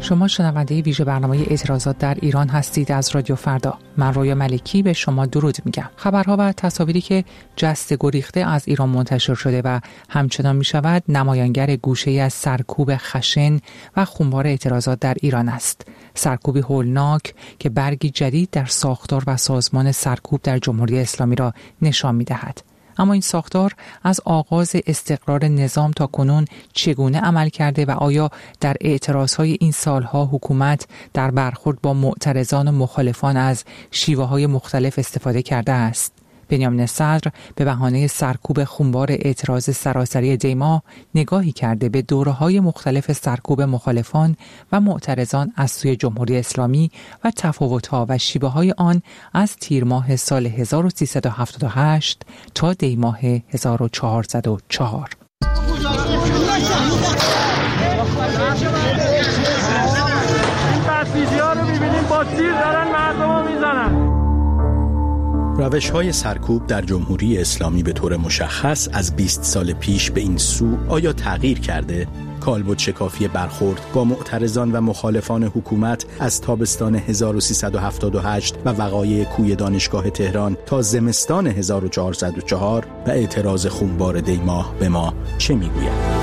شما شنونده ویژه برنامه اعتراضات در ایران هستید از رادیو فردا. من رویا ملکی به شما درود میگم. خبرها و تصاویری که جسته گریخته از ایران منتشر شده و همچنان میشود نمایانگر گوشه‌ای از سرکوب خشن و خونبار اعتراضات در ایران است. سرکوبی هولناک که برگی جدید در ساختار و سازمان سرکوب در جمهوری اسلامی را نشان میدهد. اما این ساختار از آغاز استقرار نظام تا کنون چگونه عمل کرده و آیا در اعتراضهای این سالها حکومت در برخورد با معترضان و مخالفان از شیوه‌های مختلف استفاده کرده است؟ بنیامین صدر به بهانه سرکوب خونبار اعتراض سراسری دیما نگاهی کرده به دوره‌های مختلف سرکوب مخالفان و معترضان از سوی جمهوری اسلامی و تفاوت‌ها و شیوه‌های آن از تیر ماه سال 1378 تا دی ماه 1404. این بسیجی‌ها رو می‌بینیم با تیر دارن مردمو میزنن. روش‌های سرکوب در جمهوری اسلامی به طور مشخص از 20 سال پیش به این سو آیا تغییر کرده؟ کالبد شکافی برخورد با معترضان و مخالفان حکومت از تابستان 1378 و وقایع کوی دانشگاه تهران تا زمستان 1404 و اعتراض خونبار دیماه به ما چه میگوید؟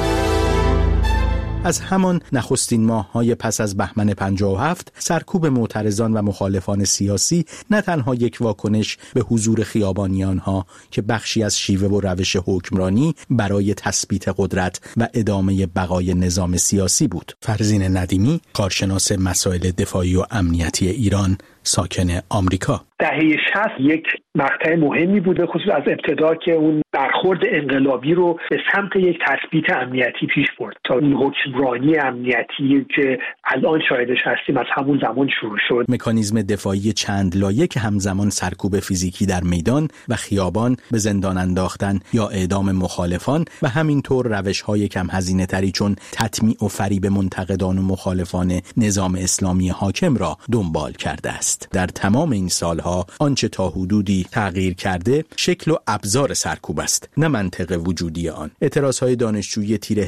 از همان نخستین ماه‌های پس از بهمن 57 سرکوب معترضان و مخالفان سیاسی نه تنها یک واکنش به حضور خیابانی آنها که بخشی از شیوه و روش حکمرانی برای تثبیت قدرت و ادامه بقای نظام سیاسی بود. فرزین ندیمی، کارشناس مسائل دفاعی و امنیتی ایران، ساکن آمریکا. دهه 60 یک مقطع مهمی بوده، خصوص از ابتدا که اون برخورد انقلابی رو به سمت یک تثبیت امنیتی پیش برد تا این حکمرانی امنیتی که الان شاهدش هستیم از همون زمان شروع شد. مکانیزم دفاعی چند لایه که همزمان سرکوب فیزیکی در میدان و خیابان، به زندان انداختن یا اعدام مخالفان و همینطور روش‌های کم هزینه تری چون تطمیع و فریب منتقدان و مخالفان نظام اسلامی حاکم را دنبال کرده است. در تمام این سالها آنچه تا حدودی تغییر کرده شکل و ابزار سرکوب است، نه منطق وجودی آن. اعتراضهای دانشجویی تیر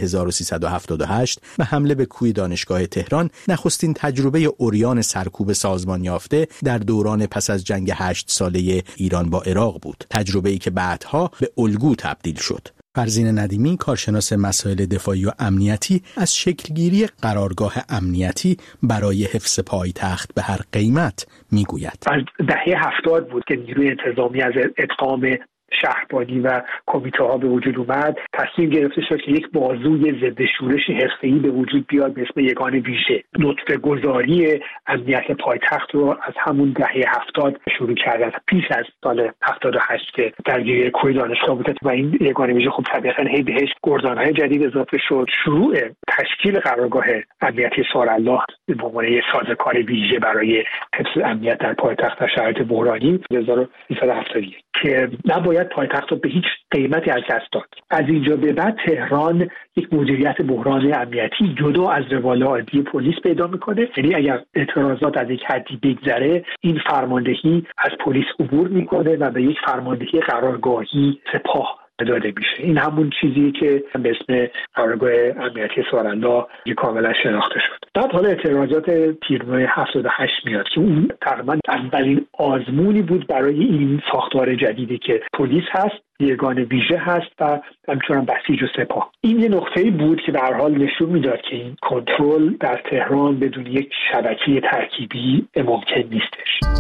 1378 و حمله به کوی دانشگاه تهران نخستین تجربه عریان سرکوب سازمان یافته در دوران پس از جنگ 8 ساله ایران با عراق بود، تجربه‌ای که بعدها به الگو تبدیل شد. فرزین ندیمی، کارشناس مسائل دفاعی و امنیتی، از شکلگیری قرارگاه امنیتی برای حفظ پایتخت به هر قیمت میگوید. از دهه 70 بود که نیروی انتظامی از ادغام شهربانی و کمیته ها به وجود اومد. تصمیم گرفته شد که یک بازوی ضد شورش حرفه‌ای به وجود بیاد به اسم یگان ویژه. نطفه گذاری امنیت پایتخت رو از همون دهه 70 شروع کردن، پیش از سال 78 که درگیری کوی دانشگاه بود و این یگان ویژه خب طبیعتاً هی بهش گردان‌های جدید اضافه شد. شروع تشکیل قرارگاه امنیتی سارالله به عنوان یک سازوکار ویژه برای حفظ امنیت در پایتخت در شرایط بحرانی 1371 که نباید پایتخت رو به هیچ قیمتی از دست داد. از اینجا به بعد تهران یک مدیریت بحران امنیتی جدا از روال عادی پلیس پیدا میکنه. یعنی اگر اعتراضات از یک حدی بگذره، این فرماندهی از پلیس عبور میکنه و به یک فرماندهی قرارگاهی سپاه داده میشه. این همون چیزی که به اسم قرارگاه امنیتی سارالله کاملا شناخته شد. بعد حالا اعتراضات تیر ماه 78 میاد که اون تقریبا اولین آزمونی بود برای این ساختار جدیدی که پلیس هست، یگان ویژه هست و همچنان بسیج و سپاه. این یه نقطه‌ای بود که به هر حال نشون میداد که این کنترل در تهران بدون یک شبکه ترکیبی ممکن نیستش.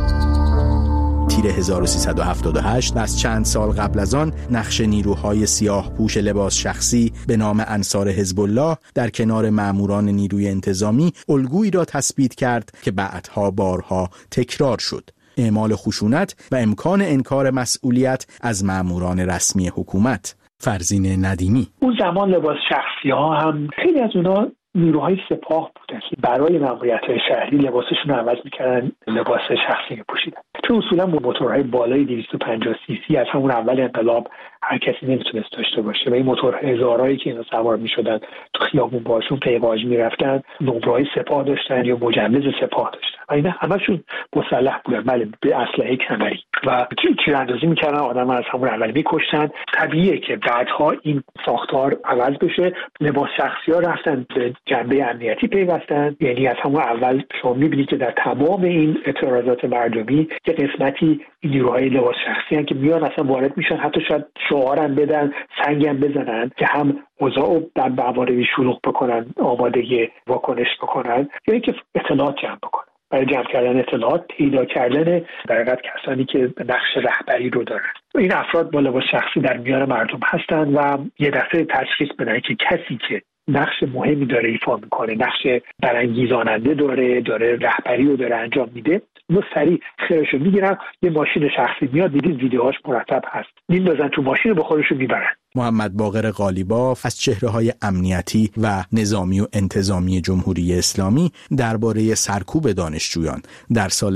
تیر 1378 و از چند سال قبل از آن نقش نیروهای سیاه پوش لباس شخصی به نام انصار حزب الله در کنار ماموران نیروی انتظامی الگویی را تثبیت کرد که بعدها بارها تکرار شد: اعمال خشونت و امکان انکار مسئولیت از ماموران رسمی حکومت. فرزین ندیمی: اون زمان لباس شخصی ها هم خیلی از اونا نیروهای سپاه بودن که برای ماموریت‌های شهری لباسشون رو عوض می‌کردن، لباس شخصی می‌پوشیدن. چون اصولا با موتورهای بالای 250 سی سی از همون اول انقلاب هر کسی نمیتونست داشته باشه و این موتور هزارایی که اینا سوار می‌شدن تو خیابون باشون پیواژ می‌رفتن، نمره‌های سپاه داشتن یا مجوز سپاه داشتن. اینا همشون مسلح بودن، بله، به اسلحه کمری و تیراندازی میکردن، آدم از همون اول میکشتن. طبیعیه که بعدها این ساختار عوض بشه. لباس شخصی ها رفتن به جنبه امنیتی پیوستن، یعنی از همون اول شما میبینید که در تمام این اعتراضات مردمی یه قسمتی این نیروهای لباس شخصی هستن که میان اصلا وارد میشن، حتی شاید شعارم بدن، سنگم بزنن که هم اوضاع در مواردی شلوغ بکنن، آماده واکنش بکنن، یعنی که اطلاعات جمع بکنن. برای جمع کردن اطلاعات، پیدا کردن در حقیقت کسانی که نقش رهبری رو دارن. این افراد با لباس شخصی در میان مردم هستن و یه دفعه تشخیص بدن که کسی که نقش مهمی داره ایفا میکنه، نقش برانگیزاننده داره رهبری رو داره انجام میده، اونو سریع خیرشو میگیرن، یه ماشین شخصی میاد، دیدید ویدیوهاش مرتب هست، میندازن تو ماشین و با خودشون میبرن. محمد باقر قالیباف از چهره‌های امنیتی و نظامی و انتظامی جمهوری اسلامی درباره سرکوب دانشجویان در سال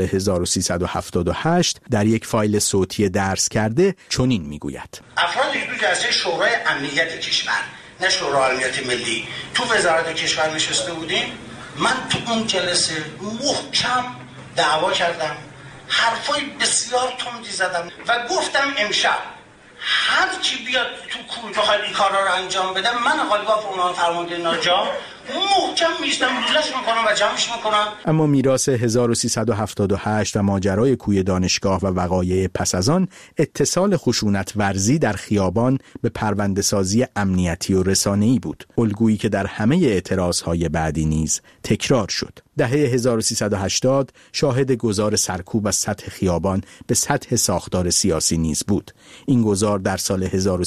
1378 در یک فایل صوتی درس کرده چنین میگوید: افرادی که تو جلسه شورای امنیت کشور، نه شورای امنیت ملی، تو وزارت کشور نشسته بودیم، من تو اون جلسه محکم دعوا کردم، حرفای بسیار تندی زدم و گفتم امشب هر کی بیاد تو کوی بخواد این کارا رو انجام بده، من قالیباف عنوان فرمانده ناجا محکم میشتم روزش میکنم و جمعش میکنم. اما میراث 1378 و ماجرای کوی دانشگاه و وقایع پس از آن اتصال خشونت ورزی در خیابان به پرونده سازی امنیتی و رسانه‌ای بود، الگویی که در همه اعتراضهای بعدی نیز تکرار شد. دهه 1380 شاهد گذار سرکوب از سطح خیابان به سطح ساختار سیاسی نیز بود. این گذار در سال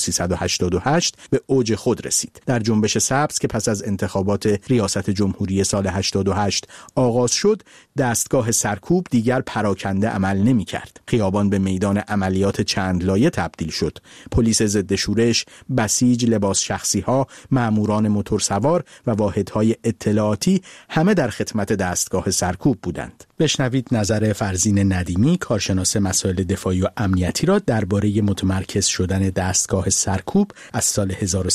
1388 به اوج خود رسید. در جنبش سبز که پس از انتخابات ریاست جمهوری سال 88 آغاز شد، دستگاه سرکوب دیگر پراکنده عمل نمی کرد. خیابان به میدان عملیات چند لایه تبدیل شد. پلیس ضد شورش، بسیج، لباس شخصی ها، ماموران موتورسوار و واحدهای اطلاعاتی همه در خدمت دستگاه سرکوب بودند. بشنوید نظر فرزین ندیمی، کارشناس مسائل دفاعی و امنیتی را درباره متمرکز شدن دستگاه سرکوب از سال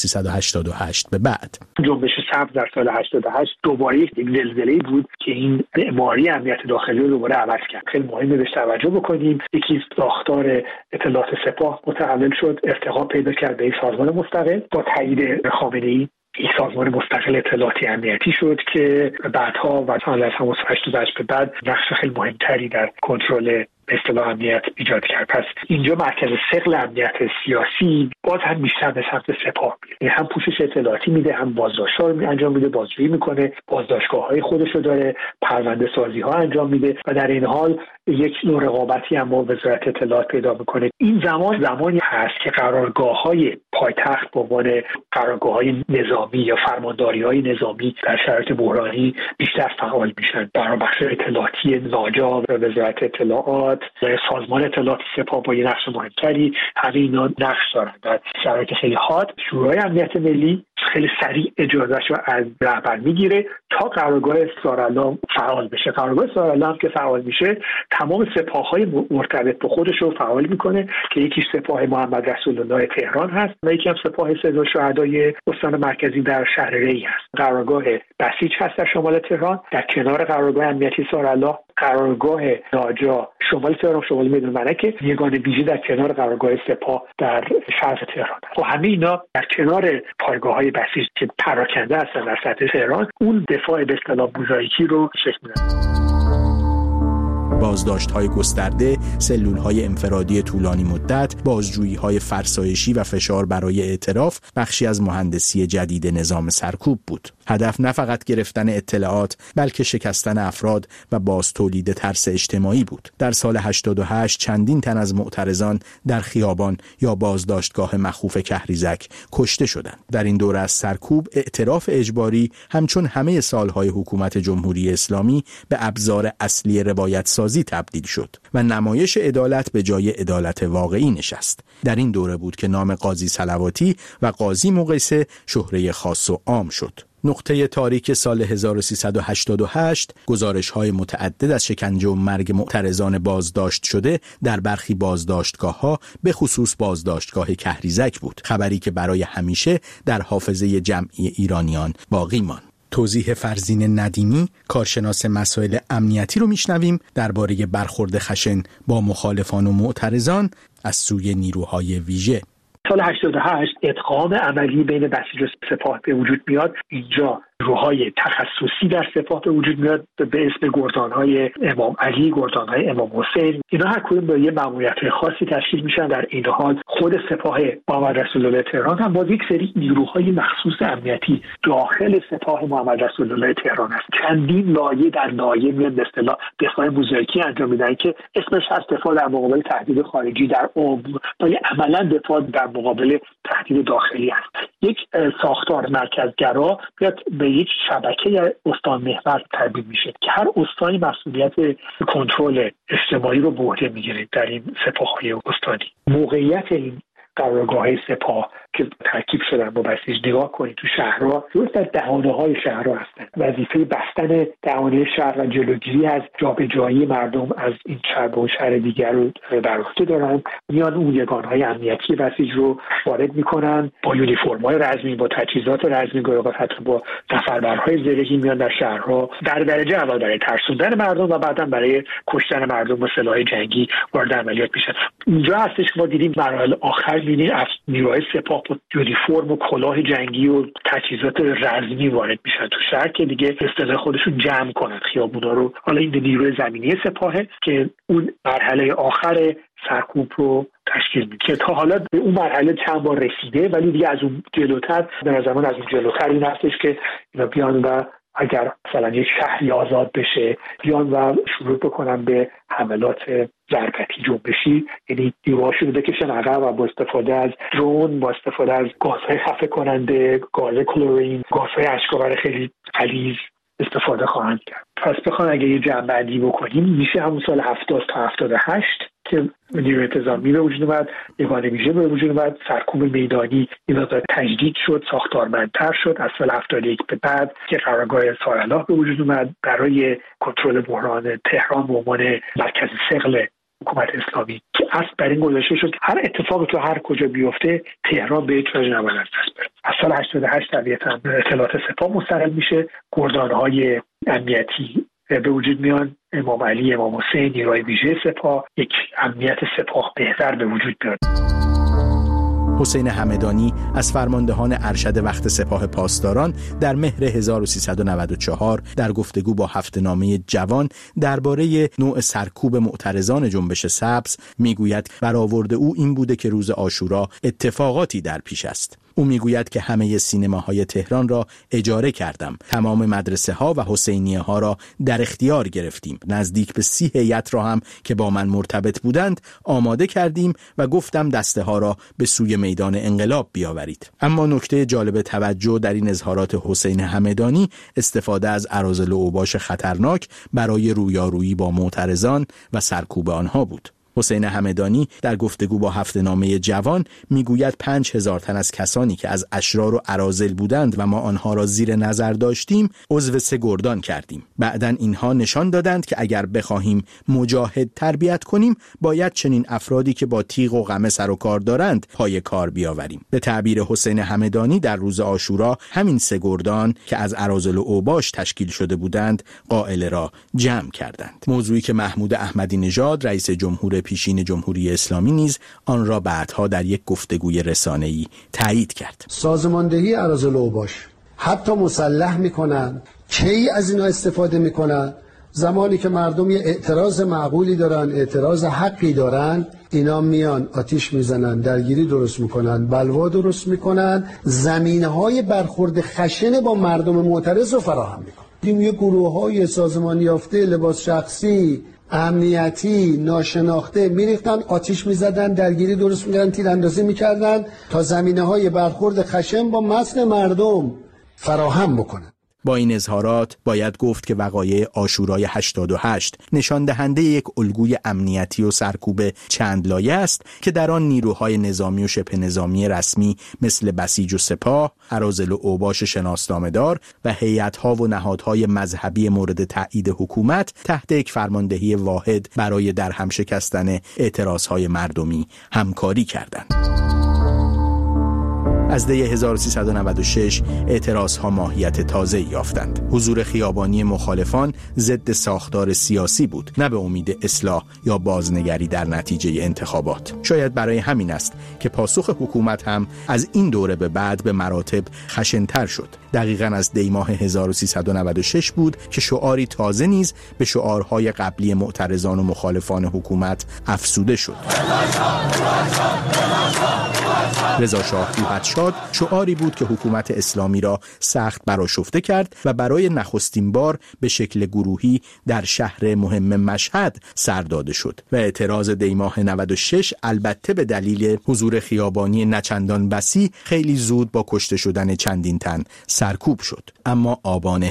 1388 به بعد. جنبش سبز در سال 88 دوباره یک زلزله‌ای بود که این معماری امنیت داخلی رو دوباره عوض کرد. خیلی مهمه بهش توجه بکنیم. یکی ساختار اطلاعات سپاه متحول شد، ارتقا پیدا کرد به سازمان مستقل با تایید خامنه‌ای. این سازمان مستقل اطلاعاتی امنیتی شد که بعدها و سال 88 به بعد نقش خیلی مهمتری در کنترل اصطلاح امنیت ایجاد کرد. پس اینجا مرکز ثقل امنیت سیاسی باز هم بیشتر به سمت سپاه میره، هم پوشش اطلاعاتی میده، هم بازداشت‌ها رو انجام میده، بازجویی میکنه، بازداشتگاه‌های خودش رو داره، پرونده سازی ها انجام میده و در این حال یک نوع رقابتی هم با وزارت اطلاعات پیدا میکنه. این زمانی هست که قرارگاه‌های پایتخت به عنوان قرارگاه‌های نظامی یا فرمانداری‌های نظامی در شرایط بحرانی بیشتر فعال میشن. برای بخش اطلاعاتی ناجا و وزارت اطلاعات، سازمان اطلاعات سپاه با یه نقش مهمتری، همه اینا نقش دارن. در شرایط خیلی حاد شورای امنیت ملی خیلی سریع اجازهش رو از رهبر میگیره تا قرارگاه سارالام فعال بشه. قرارگاه سارالام که فعال میشه تمام سپاه‌های مرتبط به خودش رو فعال میکنه که یکی سپاه محمد رسول الله تهران هست و یکی هم سپاه سید شهدای استان مرکزی در شهر ری هست. قرارگاه بسیج هست در شمال تهران، در کنار قرارگاه امنیتی سارالله. قرارگاه ناجا شمال تهران، شمال میدان ملکه، یگان ویژه در کنار قرارگاه سپاه در شرق تهران. و همه اینا در کنار پایگاه‌های بسیج که پراکنده هستن در سطح تهران، اون دفاع به اصطلاح موزاییکی رو شکل میدن. بازداشت‌های گسترده، سلول‌های انفرادی طولانی مدت، بازجویی‌های فرسایشی و فشار برای اعتراف بخشی از مهندسی جدید نظام سرکوب بود. هدف نه فقط گرفتن اطلاعات، بلکه شکستن افراد و باز تولید ترس اجتماعی بود. در سال 88 چندین تن از معترضان در خیابان یا بازداشتگاه مخوف کهریزک کشته شدند. در این دوره از سرکوب، اعتراف اجباری همچون همه سالهای حکومت جمهوری اسلامی به ابزار اصلی روایت سازی تبدیل شد و نمایش عدالت به جای عدالت واقعی نشست. در این دوره بود که نام قاضی صلواتی و قاضی مقیسه شهره خاص و عام شد. نقطه تاریک سال 1388 گزارش‌های متعدد از شکنجه و مرگ معترضان بازداشت شده در برخی بازداشتگاه‌ها، به خصوص بازداشتگاه کهریزک بود، خبری که برای همیشه در حافظه جمعی ایرانیان باقی ماند. توضیح فرزین ندیمی، کارشناس مسائل امنیتی رو میشنویم درباره برخورد خشن با مخالفان و معترضان از سوی نیروهای ویژه. سال 88 ادغام عملی بین بسیج و سپاه به وجود میاد. اینجا نیروهای تخصصی در سپاه به وجود میاد به اسم گردانهای امام علی، گردانهای امام حسین. اینا هر کدوم با یه ماموریت خاصی تشکیل میشن. در این حال خود سپاه محمد رسول الله تهران هم با یک سری نیروهای مخصوص امنیتی داخل سپاه محمد رسول الله تهران است. چندین لایه در لایه میاد به اصطلاح دفاع موزاییکی انجام میدن که اسمش هست دفاع در مقابل تهدید خارجی، در عملا دفاع در مقابل تهدید داخلی است. یک ساختار مرکزگرا بیاد به یک شبکه استان محور تبدیل میشه که هر استانی مسئولیت کنترل اجتماعی رو به عهده میگیره در این سپاه‌های استانی. موقعیت این قرارگاه سپاه که ترکیب شدن با بسیج نگاه کنید تو شهرها، درست در دهانه‌های شهرها هستن. وظیفه بستن دهانه شهر و جلوگیری از جابجایی مردم از این شهر به اون شهر دیگر رو بر عهده دارن. میان اون یگانهای امنیتی بسیج رو وارد میکنن با یونیفرم‌های رزمی، با تجهیزات رزمی، گاهی حتی با سفربرهای زرهی میان در شهرها در درجه اول برای ترسوندن مردم و بعداً برای کشتن مردم با سلاح جنگی وارد عملیات میشن. اینجا هستش که ما دیدیم مراحل آخر می‌بینیم از نیروهای سپاه با یونیفرم و کلاه جنگی و تجهیزات رزمی وارد میشن تو شهر که دیگه اصطلاح خودشون جمع کنن خیابونا رو. حالا این نیروی زمینی سپاهه که اون مرحله آخر سرکوب رو تشکیل میده که تا حالا به اون مرحله چند بار رسیده، ولی دیگه از اون جلوتر به نظر من از اون جلوتر این هستش که اینا بیان و اگر مثلا یک شهری آزاد بشه بیان و شروع بکنن به حملات ضربتی جنبشی، یعنی نیروهاشون رو بکشن عقب و با استفاده از درون، با استفاده از گازهای خفه کننده، گاز کلورین، گازهای اشک‌آور خیلی غلیظ استفاده خواهند کرد. پس بخوام اگه یه جمع‌بندی بکنیم میشه همون سال 70 تا 78 که نیروی انتظامی به وجود اومد، یگانه ویژه به وجود اومد، سرکوب میدانی این مقدار تجدید شد، ساختارمندتر شد. از سال 71 به بعد که قرارگاه سارالله به وجود اومد برای کنترل بحران تهران به عنوان مرکز ثقل حکومت اسلامی که اصل بر این گذاشته شد هر اتفاقی تو هر کجا بیفته تهران به یک وجه نباید از دست بره. از سال 88 طبیعتاً اطلاعات سپاه مستقل میشه، گردانهای امنیتی به وجود میان، امام علی، امام حسین، نیروهای ویژه سپاه، یک امنیت سپاه بهتر به وجود میاد. حسین همدانی از فرماندهان ارشد وقت سپاه پاسداران در مهر 1394 در گفتگو با هفته‌نامه جوان درباره نوع سرکوب معترضان جنبش سبز میگوید برآورد او این بوده که روز عاشورا اتفاقاتی در پیش است. او میگوید که همه سینماهای تهران را اجاره کردم، تمام مدرسه ها و حسینیه ها را در اختیار گرفتیم، نزدیک به 30 هیئت را هم که با من مرتبط بودند آماده کردیم و گفتم دسته ها را به سوی میدان انقلاب بیاورید. اما نکته جالب توجه در این اظهارات حسین همدانی استفاده از اراذل و اوباش خطرناک برای رویارویی با معترضان و سرکوب آنها بود. حسین همدانی در گفتگو با هفته‌نامه جوان میگوید 5000 تن از کسانی که از اشرار و اراذل بودند و ما آنها را زیر نظر داشتیم عضو 3 گردان کردیم. بعداً اینها نشان دادند که اگر بخواهیم مجاهد تربیت کنیم باید چنین افرادی که با تیغ و قمه سر و کار دارند پای کار بیاوریم. به تعبیر حسین همدانی در روز عاشورا همین 3 گردان که از اراذل و اوباش تشکیل شده بودند قائله را جمع کردند. موضوعی که محمود احمدی نژاد رئیس جمهور پیشین جمهوری اسلامی نیز آن را بعدها در یک گفتگوی رسانه‌ای تایید کرد. سازماندهی اراذل و اوباش حتی مسلح میکنن، کی از اینا استفاده میکنن؟ زمانی که مردم یه اعتراض معقولی دارن، اعتراض حقی دارن، اینا میان آتیش میزنن، درگیری درست میکنن، بلوا درست میکنن، زمینه‌های برخورد خشن با مردم معترض رو فراهم میکنن. یه گروه‌های سازمانی یافته، لباس شخصی، امنیتی، ناشناخته میریختن، آتیش میزدن، درگیری درست میکردن، تیراندازی میکردن تا زمینه‌های برخورد خشن با متن مردم فراهم بکنن. با این اظهارات باید گفت که وقایع عاشورای 88 نشان دهنده یک الگوی امنیتی و سرکوب چند لایه است که در آن نیروهای نظامی و شبه نظامی رسمی مثل بسیج و سپاه، اراذل و اوباش شناسنامه‌دار و هیئت‌ها و نهادهای مذهبی مورد تایید حکومت تحت یک فرماندهی واحد برای درهم شکستن اعتراضهای مردمی همکاری کردند. از دی 1396 اعتراضها ماهیت تازه‌ای یافتند. حضور خیابانی مخالفان ضد ساختار سیاسی بود، نه به امید اصلاح یا بازنگری در نتیجه انتخابات. شاید برای همین است که پاسخ حکومت هم از این دوره به بعد به مراتب خشن‌تر شد. دقیقاً از دی ماه 1396 بود که شعاری تازه نیز به شعارهای قبلی معترضان و مخالفان حکومت افزوده شد. رضا شاه روحت‌شاد شعاری بود که حکومت اسلامی را سخت برآشفته کرد و برای نخستین بار به شکل گروهی در شهر مهم مشهد سر داده شد و اعتراض دی ماه 96 البته به دلیل حضور خیابانی نچندان وسیع خیلی زود با کشته شدن چندین تن سرکوب شد. اما آبان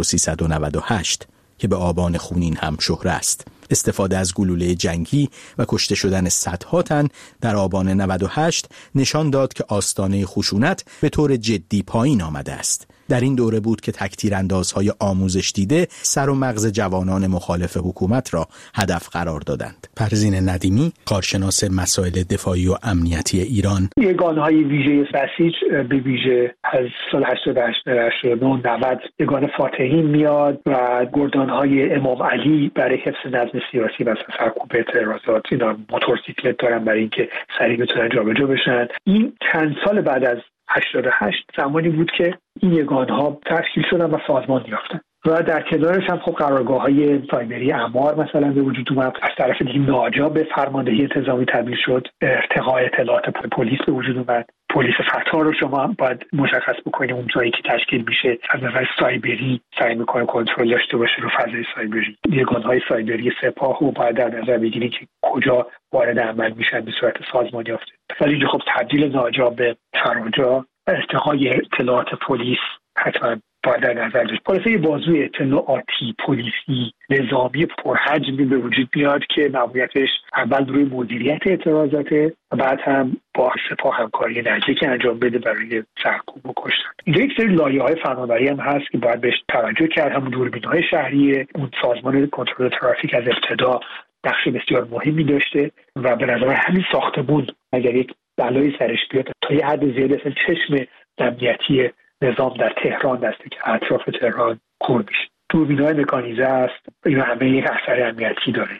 1398 که به آبان خونین هم شهره است، استفاده از گلوله جنگی و کشته شدن صدها تن در آبان 98 نشان داد که آستانه خشونت به طور جدی پایین آمده است. در این دوره بود که تکتیراندازهای آموزش دیده سر و مغز جوانان مخالف حکومت را هدف قرار دادند. پروین ندیمی، کارشناس مسائل دفاعی و امنیتی ایران: یگانهای ویژه بسیج به ویژه از سال 88 89 90 یگان فاتحی میاد و گردانهای امام علی برای حفظ نظم سیاسی و سرکوب اعتراضات، اینا موتورسیکلت دارن برای اینکه سریع بتونن جابجا بشن. این چند سال بعد از 88 زمانی بود که این یگانها تشکیل شدن و سازمان یافتن و در کنارش هم خب قرارگاه‌های سایبری اعمار مثلا به وجود اومد. از طرف دیگه ناجا به فرماندهی انتظامی تبدیل شد، ارتقاء اطلاعات پلیس به وجود اومد. پلیس فتا رو شما باید مشخص بکنید اون جایی که تشکیل میشه از نظر سایبری سعی میکنه کنترل داشته باشه رو فضای سایبری. یگانهای سایبری سپاه رو باید در نظر بگیرید که کجا وارد عمل میشن به صورت سازمان یافته. ولی اینجا خب تبدیل ناجا به فراجا، ارتقاء اطلاعات پلیس حتما باید در نظر داشت. خلاصه بازوی اطلاعاتی پلیسی نظامی پرحجمی به وجود میاد که ماموریتش اول روی مدیریت اعتراضاته و بعد هم با سپاه همکاری نزدیک انجام بده برای سرکوب و کشتن. اینجا یک سری لایه‌های فناوری هم هست که باید بهش توجه کرد. هم دوربین‌های شهریه، اون سازمان کنترل ترافیک از ابتدا نقش بسیار مهمی داشته و به نظر همین ساختمون اگر یک بلایی سرش بیاد تا یه حد زیادی اصلا چشم امنیتی نظام در تهران دسته که اطراف تهران کور میشه. دوربین‌های مکانیزه است، اینا همه یک اثر امنیتی داره.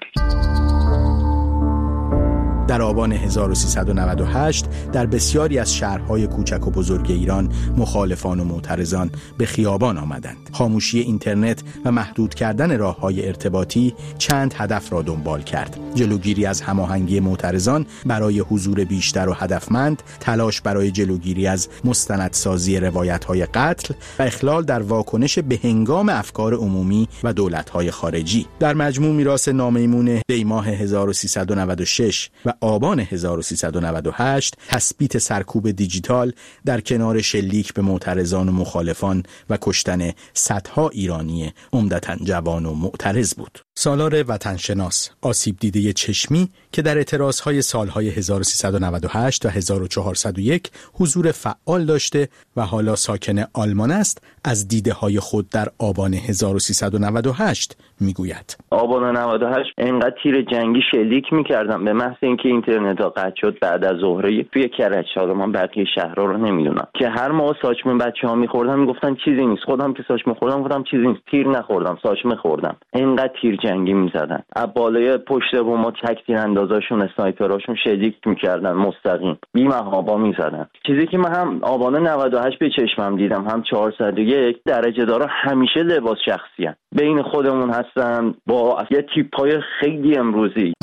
در آبان 1398 در بسیاری از شهرهای کوچک و بزرگ ایران مخالفان و معترضان به خیابان آمدند. خاموشی اینترنت و محدود کردن راه‌های ارتباطی چند هدف را دنبال کرد: جلوگیری از هماهنگی معترضان برای حضور بیشتر و هدفمند، تلاش برای جلوگیری از مستندسازی روایت‌های قتل و اخلال در واکنش به هنگام افکار عمومی و دولت‌های خارجی. در مجموع میراث نامیمون دی ماه 1396 و آبان 1398 تثبیت سرکوب دیجیتال در کنار شلیک به معترضان و مخالفان و کشتن صدها ایرانی عمدتاً جوان و معترض بود. سالار وطنشناس، آسیب دیده چشمی که در اعتراضهای سالهای 1398 و 1401 حضور فعال داشته و حالا ساکن آلمان است، از دیده‌های خود در آبان 1398 میگوید: آبان 98 انقدر تیر جنگی شلیک میکردم به محض اینکه اینترنت ها قطع شد بعد از ظهر توی کرج، حالا من بقیه شهرها رو نمیدونم، که هر موقع ساچمه بچه‌ها می‌خوردن میگفتن چیزی نیست. خودم که ساچمه خوردم گفتم چیزی نیست، تیر نخوردم، ساچمه خوردم. انقدر تیر جنگی میزدن. از بالای پشت بوم تکتیر اندازاشون، اسنایپراشون شلیک میکردن، مستقیم بی محابا میزدن. چیزی که من هم آبان 98 به چشمم دیدم، هم 401 درجه دارا همیشه لباس شخصی هستن. بین خودمون هستن با یه تیپ‌های خیلی امروزی.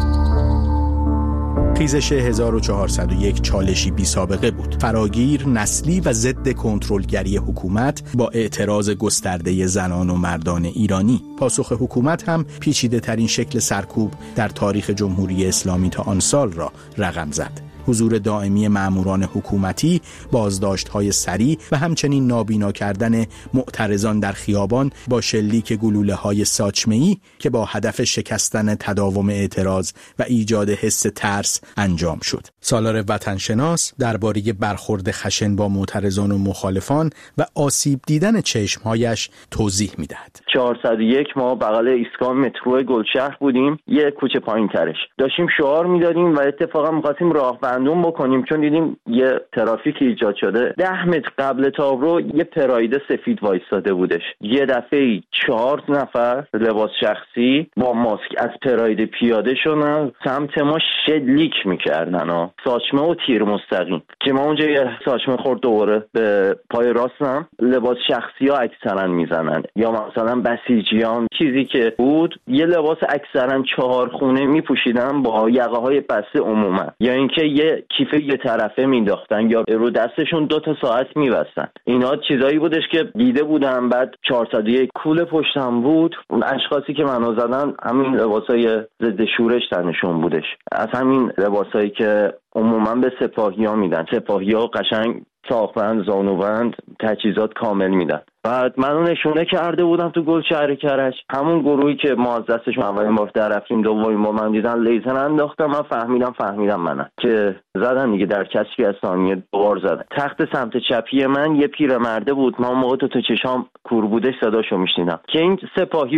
خیزش 1401 چالشی بی سابقه بود. فراگیر، نسلی و ضد کنترلگری حکومت با اعتراض گسترده زنان و مردان ایرانی. پاسخ حکومت هم پیچیده ترین شکل سرکوب در تاریخ جمهوری اسلامی تا آن سال را رقم زد. حضور دائمی ماموران حکومتی، بازداشت‌های سریع و همچنین نابینا کردن معترضان در خیابان با شلیک گلوله‌های ساچمه‌ای که با هدف شکستن تداوم اعتراض و ایجاد حس ترس انجام شد. سالار وطنشناس درباره برخورد خشن با معترضان و مخالفان و آسیب دیدن چشم‌هایش توضیح می‌دهد. 401 ما بغل ایستگاه مترو گلشهر بودیم، یه کوچه پایین‌ترش. داشتیم شعار می‌دادیم و اتفاقا می‌خواستیم راه ترفندون بکنیم، چون دیدیم یه ترافیک ایجاد شده. 10 متر قبل تابرو یه پراید سفید وایستاده بودش. یه دفعه 4 نفر لباس شخصی با ماسک از پراید پیاده شدن سمت ما شلیک میکردن ساچمه و تیر مستقیم که ما اونجا یه ساچمه خورد دوباره به پای راستم. لباس شخصی ها اکثرا میزنن یا مثلا بسیجیان چیزی که بود یه لباس اکثرا 4 خونه میپوشیدن با یقه های بسته عموما، یا اینکه یه کیف یه طرفه مینداختن یا رو دستشون 2 ساعت میبستن. اینا چیزایی بودش که دیده بودم. بعد 401 کوله پشتم بود. اون اشخاصی که منو زدن همین لباسای ضد شورش تنشون بودش، از همین لباسایی که عموما به سپاهی‌ها میدن. سپاهی‌ها قشنگ ساق‌بند، زانوبند، تجهیزات کامل میدن. بعد منو نشونه کرده بودم تو گلشهر کرج، همون گروهی که ما از دستشون اولین بار در رفتیم، دومین بار من دیدن لیزر انداختم. من فهمیدم منن که زدن دیگه، در کسری از ثانیه 2 بار زدن. تخت سمت چپی من یه پیرمرده بود، من موقع تو چشام کور بودش صداشو میشنیدم که این سپاهی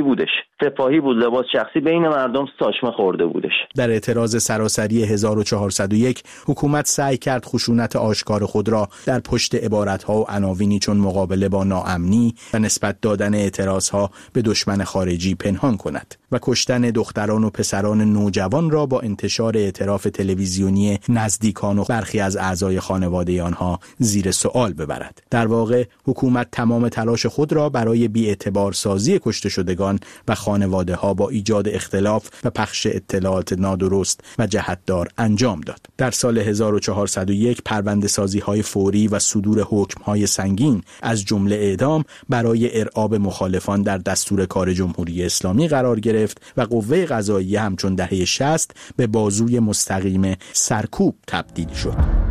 بود، لباس شخصی بین مردم ساچمه خورده بودش. در اعتراض سراسری 1401 حکومت سعی کرد خشونت آشکار خود را در پشت عبارت‌ها و عناوینی چون مقابله با ناامنی و نسبت دادن اعتراضها به دشمن خارجی پنهان کند و کشتن دختران و پسران نوجوان را با انتشار اعتراف تلویزیونی نزدیکان و برخی از اعضای خانواده آنها زیر سوال ببرد. در واقع حکومت تمام تلاش خود را برای بی‌اعتبارسازی کشته شدگان و خانواده‌ها با ایجاد اختلاف و پخش اطلاعات نادرست و جهتدار انجام داد. در سال 1401 پرونده‌سازی‌های فوری و صدور حکم‌های سنگین از جمله اعدام برای ارعاب مخالفان در دستور کار جمهوری اسلامی قرار گرفت و قوه قضاییه همچون دهه 60 به بازوی مستقیم سرکوب تبدیل شد.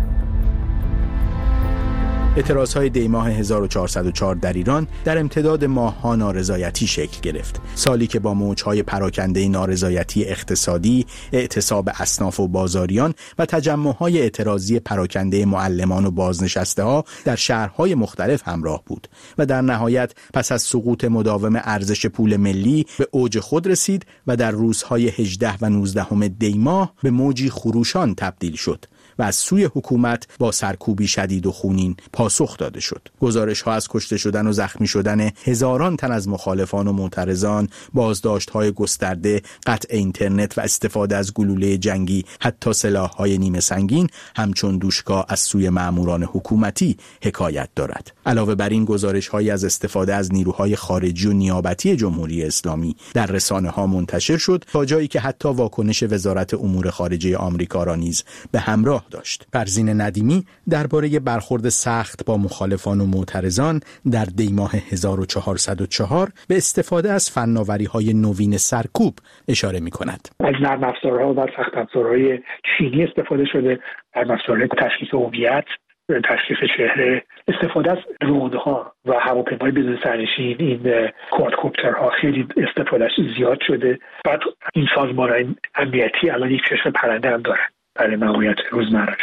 اعتراضهای دی‌ماه 1404 در ایران در امتداد ماه‌ها نارضایتی شکل گرفت. سالی که با موج‌های پراکنده نارضایتی اقتصادی، اعتصاب اصناف و بازاریان و تجمع‌های اعتراضی پراکنده معلمان و بازنشسته‌ها در شهرهای مختلف همراه بود و در نهایت پس از سقوط مداوم ارزش پول ملی به اوج خود رسید و در روزهای 18 و 19 دی‌ماه به موجی خروشان تبدیل شد و از سوی حکومت با سرکوبی شدید و خونین پاسخ داده شد. گزارش‌ها از کشته شدن و زخمی شدن هزاران تن از مخالفان و معترضان، بازداشت‌های گسترده، قطع اینترنت و استفاده از گلوله جنگی، حتی سلاح‌های نیمه سنگین همچون دوشکا از سوی مأموران حکومتی حکایت دارد. علاوه بر این گزارش‌هایی از استفاده از نیروهای خارجی و نیابتی جمهوری اسلامی در رسانه‌ها منتشر شد تا جایی که حتی واکنش وزارت امور خارجه آمریکا را نیز به همراه داشت. پروین ندیمی درباره برخورد سخت با مخالفان و معترضان در دی‌ماه 1404 به استفاده از فناوری‌های نوین سرکوب اشاره می‌کند. از نرم افزارها و سخت افزارهای چینی استفاده شده، نرم افزارهای تشخیص هویت، تشخیص چهره، استفاده از درون‌ها و هواپیمای بدون سرنشین، این کوادکوپترها خیلی استفادهش زیاد شده. بعد این سازمان‌های امنیتی الان یک چشم پرنده هم دارن برای ماموریت روزمره‌اش.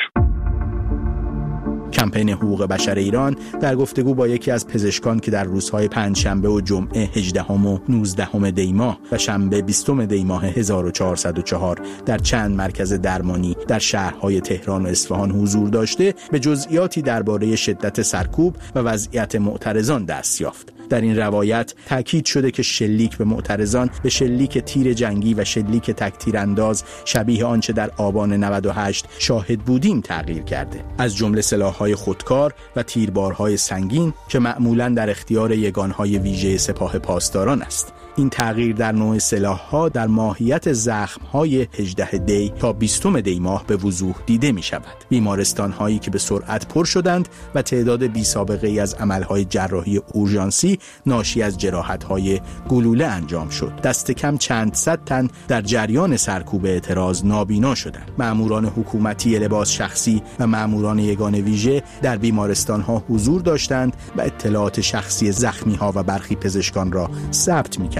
کمپین حقوق بشر ایران در گفتگو با یکی از پزشکان که در روزهای پنجشنبه و جمعه 18 و 19 دی‌ماه و شنبه 20 دی‌ماه 1404 در چند مرکز درمانی در شهرهای تهران و اصفهان حضور داشته، به جزئیاتی درباره شدت سرکوب و وضعیت معترضان دست یافت. در این روایت تاکید شده که شلیک به معترضان به شلیک تیر جنگی و شلیک تک‌تیرانداز شبیه آنچه در آبان 98 شاهد بودیم تغییر کرده، از جمله سلاح‌های خودکار و تیربارهای سنگین که معمولاً در اختیار یگان‌های ویژه سپاه پاسداران است. این تغییر در نوع سلاح‌ها در ماهیت زخم‌های 18 دی تا 20 دی ماه به وضوح دیده می‌شود. بیمارستان‌هایی که به سرعت پر شدند و تعداد بی‌سابقه‌ای از عمل‌های جراحی اورژانسی ناشی از جراحت‌های گلوله انجام شد. دست کم چند صد تن در جریان سرکوب اعتراض نابینا شدند. مأموران حکومتی لباس شخصی و مأموران یگان ویژه در بیمارستان‌ها حضور داشتند و اطلاعات شخصی زخمی‌ها و برخی پزشکان را ثبت می‌کردند.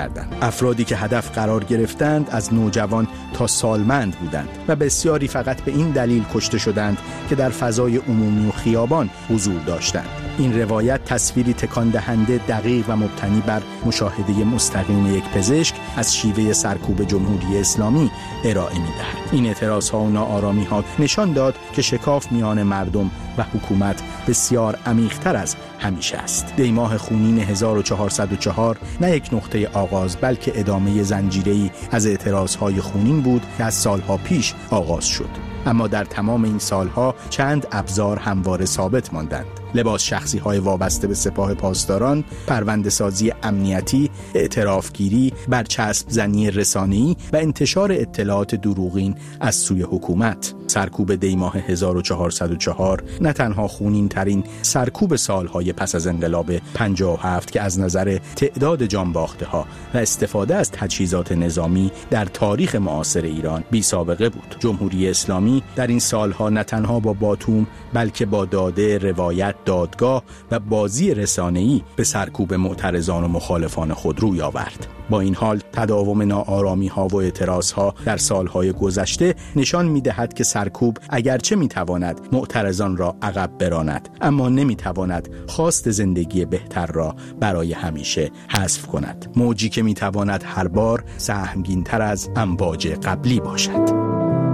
کردند. افرادی که هدف قرار گرفتند از نوجوان تا سالمند بودند و بسیاری فقط به این دلیل کشته شدند که در فضای عمومی و خیابان حضور داشتند. این روایت تصویری تکان دهنده، دقیق و مبتنی بر مشاهده مستقیم یک پزشک از شیوه سرکوب جمهوری اسلامی ارائه می‌دهد. این اعتراض‌ها و ناآرامی‌ها نشان داد که شکاف میان مردم و حکومت بسیار عمیق‌تر از همیشه است. دیماه خونین 1404 نه یک نقطه آغاز بلکه ادامه زنجیره‌ای از اعتراض‌های خونین بود که از سالها پیش آغاز شد. اما در تمام این سالها چند ابزار همواره ثابت ماندند: لباس شخصی‌های وابسته به سپاه پاسداران، پرونده‌سازی امنیتی، اعترافگیری، برچسب زنی رسانه‌ای و انتشار اطلاعات دروغین از سوی حکومت. سرکوب دیماه 1404 نه تنها خونین‌ترین سرکوب سالهای پس از انقلاب 57 که از نظر تعداد جانباخته‌ها و استفاده از تجهیزات نظامی در تاریخ معاصر ایران بی‌سابقه بود. جمهوری اسلامی در این سالها نه تنها با باتوم بلکه با داده، روایت، دادگاه و بازی رسانه‌ای به سرکوب معترضان و مخالفان خود روی آورد. با این حال تداوم ناآرامی‌ها و اعتراض‌ها در سالهای گذشته نشان می‌دهد که سرکوب اگرچه می‌تواند معترضان را عقب براند، اما نمی‌تواند خواست زندگی بهتر را برای همیشه حذف کند. موجی که می‌تواند هر بار سهمگین‌تر از امواج قبلی باشد.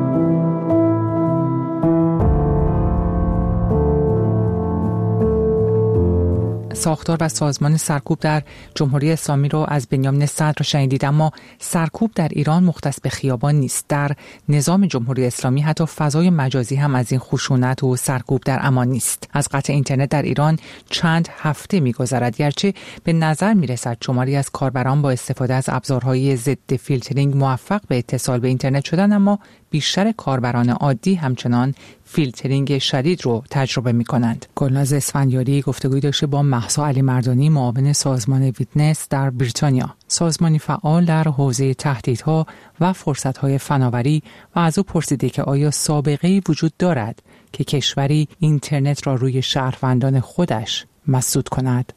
ساختار و سازمان سرکوب در جمهوری اسلامی رو از بنیامین صدر شنیدید، اما سرکوب در ایران مختص به خیابان نیست. در نظام جمهوری اسلامی حتی فضای مجازی هم از این خشونت و سرکوب در امان نیست. از قطع اینترنت در ایران چند هفته می‌گذرد، گرچه به نظر می‌رسد شماری از کاربران با استفاده از ابزارهای ضد فیلترینگ موفق به اتصال به اینترنت شدن، اما بیشتر کاربران عادی همچنان فیلترینگ شدید رو تجربه می‌کنند. گلناز اسفندیاری گفتگوی داشته با مهسا علی مردانی، معاون سازمان ویتنس در بریتانیا، سازمانی فعال در حوزه تهدیدها و فرصت‌های فناوری، و از او پرسیده که آیا سابقه‌ای وجود دارد که کشوری اینترنت را روی شهروندان خودش مسدود کند؟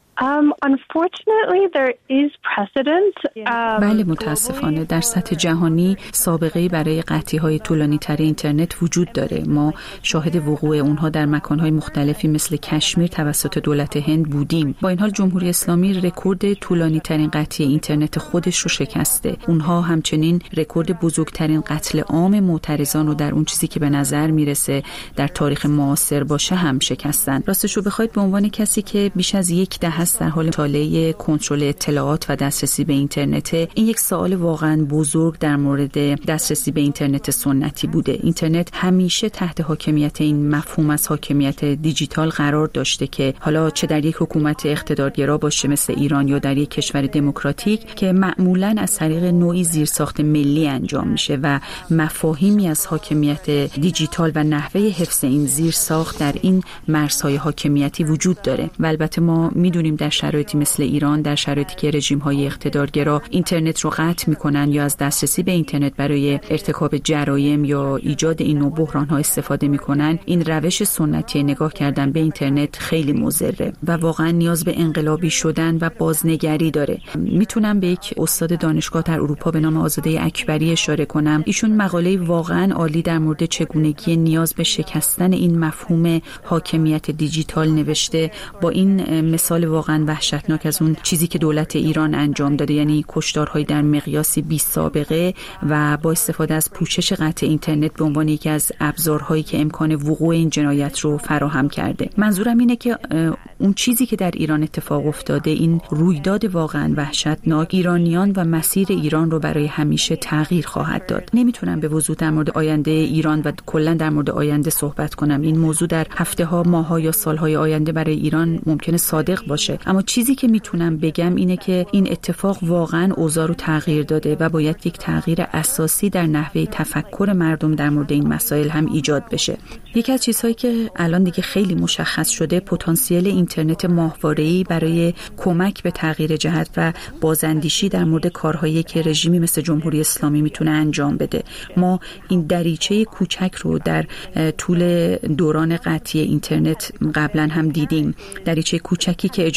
بله، متاسفانه در سطح جهانی سابقه‌ای برای قطعی‌های طولانی‌تر اینترنت وجود داره. ما شاهد وقوع اونها در مکان‌های مختلفی مثل کشمیر توسط دولت هند بودیم. با این حال جمهوری اسلامی رکورد طولانی‌ترین قطعی اینترنت خودش رو شکسته. اونها همچنین رکورد بزرگترین قتل عام معترضان رو در اون چیزی که به نظر میرسه در تاریخ معاصر باشه هم شکستن. راستش رو بخواید به عنوان کسی که بیش از یک دهه در حال مطالعه کنترل اطلاعات و دسترسی به اینترنت، این یک سوال واقعا بزرگ در مورد دسترسی به اینترنت سنتی بوده. اینترنت همیشه تحت حاکمیت این مفهوم از حاکمیت دیجیتال قرار داشته که حالا چه در یک حکومت اقتدارگرا باشه مثل ایران یا در یک کشور دموکراتیک که معمولاً از طریق نوعی زیرساخت ملی انجام میشه و مفاهیمی از حاکمیت دیجیتال و نحوه حفظ این زیرساخت در این مرزهای حاکمیتی وجود داره. و البته ما میدونیم در شرایطی مثل ایران، در شرایطی که رژیم‌های اقتدارگرا اینترنت رو قطع می‌کنن یا از دسترسی به اینترنت برای ارتکاب جرایم یا ایجاد این نوع بحران‌ها استفاده می‌کنن، این روش سنتی نگاه کردن به اینترنت خیلی مضره و واقعا نیاز به انقلابی شدن و بازنگری داره. میتونم به یک استاد دانشگاه در اروپا به نام آزاده اکبری اشاره کنم. ایشون مقاله واقعا عالی در مورد چگونگی نیاز به شکستن این مفهوم حاکمیت دیجیتال نوشته، با این مثال واقعا وحشتناک از اون چیزی که دولت ایران انجام داده، یعنی کشتارهای در مقیاسی بی سابقه و با استفاده از پوشش قطع اینترنت به عنوان یکی از ابزارهایی که امکان وقوع این جنایت رو فراهم کرده. منظورم اینه که اون چیزی که در ایران اتفاق افتاده، این رویداد واقعا وحشتناک، ایرانیان و مسیر ایران رو برای همیشه تغییر خواهد داد. نمیتونم به وضوح در مورد آینده ایران و کلا در مورد آینده صحبت کنم. این موضوع در هفته‌ها، ماه‌ها یا سال‌های آینده برای ایران ممکنه صادق باشه، اما چیزی که میتونم بگم اینه که این اتفاق واقعا اوضاع رو تغییر داده و باید یک تغییر اساسی در نحوه تفکر مردم در مورد این مسائل هم ایجاد بشه. یکی از چیزهایی که الان دیگه خیلی مشخص شده، پتانسیل اینترنت ماهواره‌ای برای کمک به تغییر جهت و بازاندیشی در مورد کارهایی که رژیمی مثل جمهوری اسلامی میتونه انجام بده. ما این دریچه کوچک رو در طول دوران قطعی اینترنت قبلا هم دیدیم، دریچه کوچکی که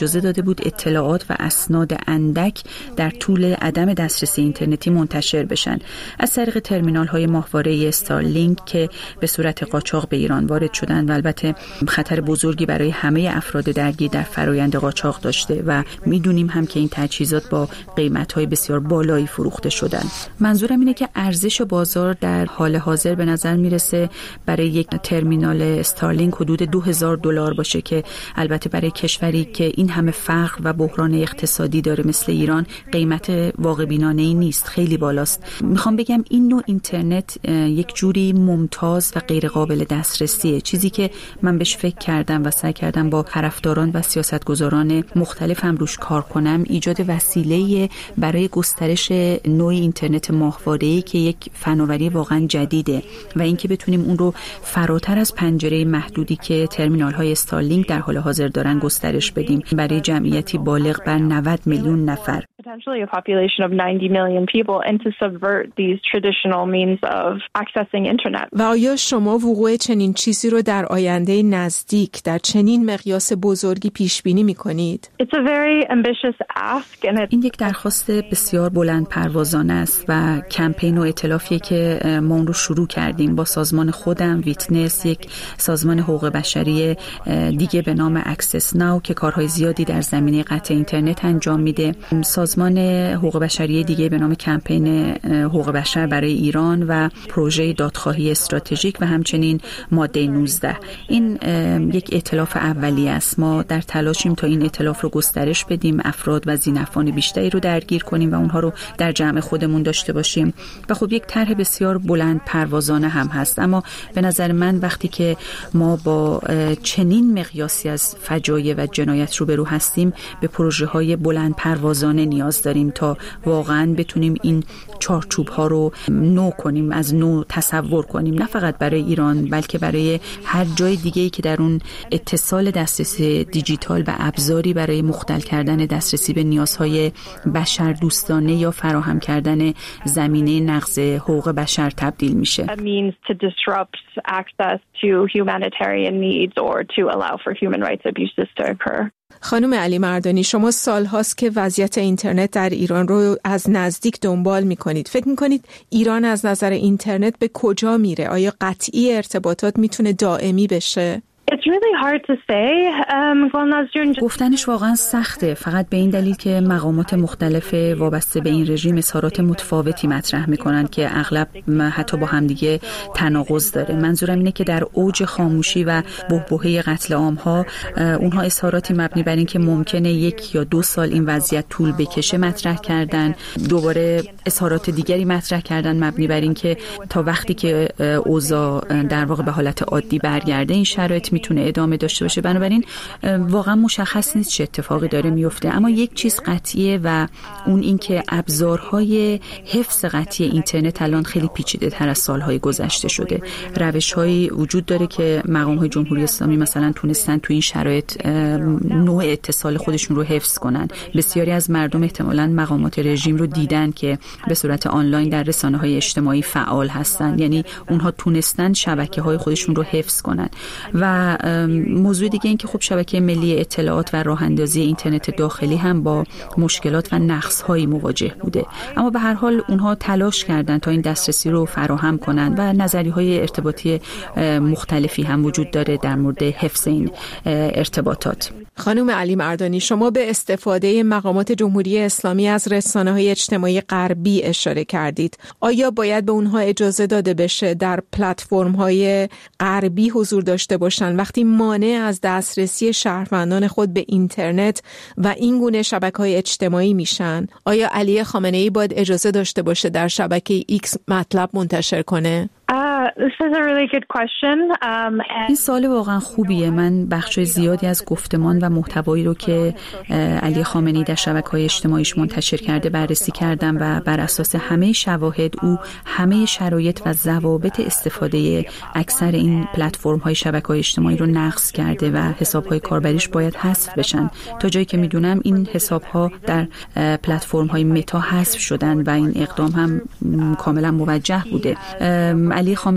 اجازه داده بود اطلاعات و اسناد اندک در طول عدم دسترسی اینترنتی منتشر بشن از طریق ترمینال‌های ماهواره استارلینک که به صورت قاچاق به ایران وارد شدن و البته خطر بزرگی برای همه افراد درگیر در فرایند قاچاق داشته و میدونیم هم که این تجهیزات با قیمت‌های بسیار بالایی فروخته شدن. منظورم اینه که ارزش بازار در حال حاضر به نظر میرسه برای یک ترمینال استارلینک حدود $2000 باشه که البته برای کشوری که این همه فقر و بحران اقتصادی داره مثل ایران قیمت واقع بینانه‌ای نیست، خیلی بالاست. میخوام بگم این نوع اینترنت یک جوری ممتاز و غیر قابل دسترسیه، چیزی که من بهش فکر کردم و سعی کردم با طرفداران و سیاستگزاران مختلف هم روش کار کنم. ایجاد وسیله برای گسترش نوع اینترنت ماهواره‌ای که یک فناوری واقعا جدیده و اینکه بتونیم اون رو فراتر از پنجره محدودی که ترمینال‌های استارلینک در حال حاضر دارن گسترش بدیم برای جمعیتی بالغ بر 90 میلیون نفر. Potentially a population of 90 million people and to subvert these traditional means of accessing internet. و آیا شما وقوع چنین چیزی رو در آینده نزدیک در چنین مقیاس بزرگی پیش بینی می‌کنید؟ It's a very ambitious ask and این یک درخواست بسیار بلند پروازانه است و کمپین و ائتلافی که ما اون رو شروع کردیم با سازمان خودم ویتنس، یک سازمان حقوق بشری دیگه به نام اکسس ناو که کارهای زیادی در زمینه قطع اینترنت انجام میده، سازمان حقوق بشری دیگه به نام کمپین حقوق بشر برای ایران و پروژه دادخواهی استراتژیک و همچنین ماده 19. این یک ائتلاف اولیه است. ما در تلاشیم تا این ائتلاف رو گسترش بدیم، افراد و ذی‌نفعان بیشتری رو درگیر کنیم و اونها رو در جمع خودمون داشته باشیم و خب یک طرح بسیار بلند پروازانه هم هست. اما به نظر من وقتی که ما با چنین مقیاسی از فجایع و جنایت روبرو هستیم به پروژه‌های بلند پروازانه نیاز داریم تا واقعاً بتونیم این چارچوب ها رو نو کنیم، از نو تصور کنیم، نه فقط برای ایران بلکه برای هر جای دیگه‌ای که در اون اتصال دسترسی دیجیتال و ابزاری برای مختل کردن دسترسی به نیازهای بشر دوستانه یا فراهم کردن زمینه نقض حقوق بشر تبدیل میشه. A means to disrupt access to humanitarian needs or to allow for human rights abuses to occur. خانم علی مردانی، شما سال هاست که وضعیت اینترنت در ایران رو از نزدیک دنبال میکنید. فکر میکنید ایران از نظر اینترنت به کجا میره؟ آیا قطعی ارتباطات میتونه دائمی بشه؟ It's really hard to say. گفتنش واقعا سخته، فقط به این دلیل که مقامات مختلف وابسته به این رژیم اظهارات متفاوتی مطرح میکنن که اغلب حتی با همدیگه تناقض داره. منظورم اینه که در اوج خاموشی و بحبوحه قتل عام‌ها اونها اظهاراتی مبنی بر این که ممکنه 1 یا 2 سال این وضعیت طول بکشه مطرح کردن، دوباره اظهارات دیگری مطرح کردن مبنی بر این که تا وقتی که اوضاع در واقع به حالت عادی برگرده این شرایط میتونه ادامه داشته باشه. بنابراین واقعا مشخص نیست چه اتفاقی داره میفته، اما یک چیز قطعیه و اون این که ابزارهای حفظ قطعی اینترنت الان خیلی پیچیده تر از سالهای گذشته شده. روش‌هایی وجود داره که مقام‌های جمهوری اسلامی مثلا تونستن تو این شرایط نوع اتصال خودشون رو حفظ کنن. بسیاری از مردم احتمالاً مقامات رژیم رو دیدن که به صورت آنلاین در رسانه‌های اجتماعی فعال هستن، یعنی اونها تونستن شبکه‌های خودشون رو حفظ کنن. و موضوع دیگه این که خب شبکه ملی اطلاعات و راه اندازی اینترنت داخلی هم با مشکلات و نقص‌هایی مواجه بوده، اما به هر حال اونها تلاش کردن تا این دسترسی رو فراهم کنن و نظریه‌های ارتباطی مختلفی هم وجود داره در مورد حفظ این ارتباطات. خانم علی مردانی، شما به استفاده مقامات جمهوری اسلامی از رسانه‌های اجتماعی غربی اشاره کردید. آیا باید به اونها اجازه داده بشه در پلتفرم‌های غربی حضور داشته باشن وقتی مانع از دسترسی شهروندان خود به اینترنت و این گونه شبکه‌های اجتماعی میشن؟ آیا علی خامنه‌ای باید اجازه داشته باشه در شبکه ایکس مطلب منتشر کنه؟ This is a really good question. این سوال واقعا خوبیه. من بخش زیادی از گفتمان و محتوایی رو که علی خامنه‌ای در شبکه‌های اجتماعیش منتشر کرده بررسی کردم و بر اساس همه شواهد او همه شرایط و ضوابط استفاده اکثر این پلتفرم‌های شبکه‌های اجتماعی رو نقض کرده و حساب‌های کاربریش باید حذف بشن. تا جایی که میدونم این حساب‌ها در پلتفرم‌های متا حذف شدن و این اقدام هم کاملا موجه بوده. علی خامنه‌ای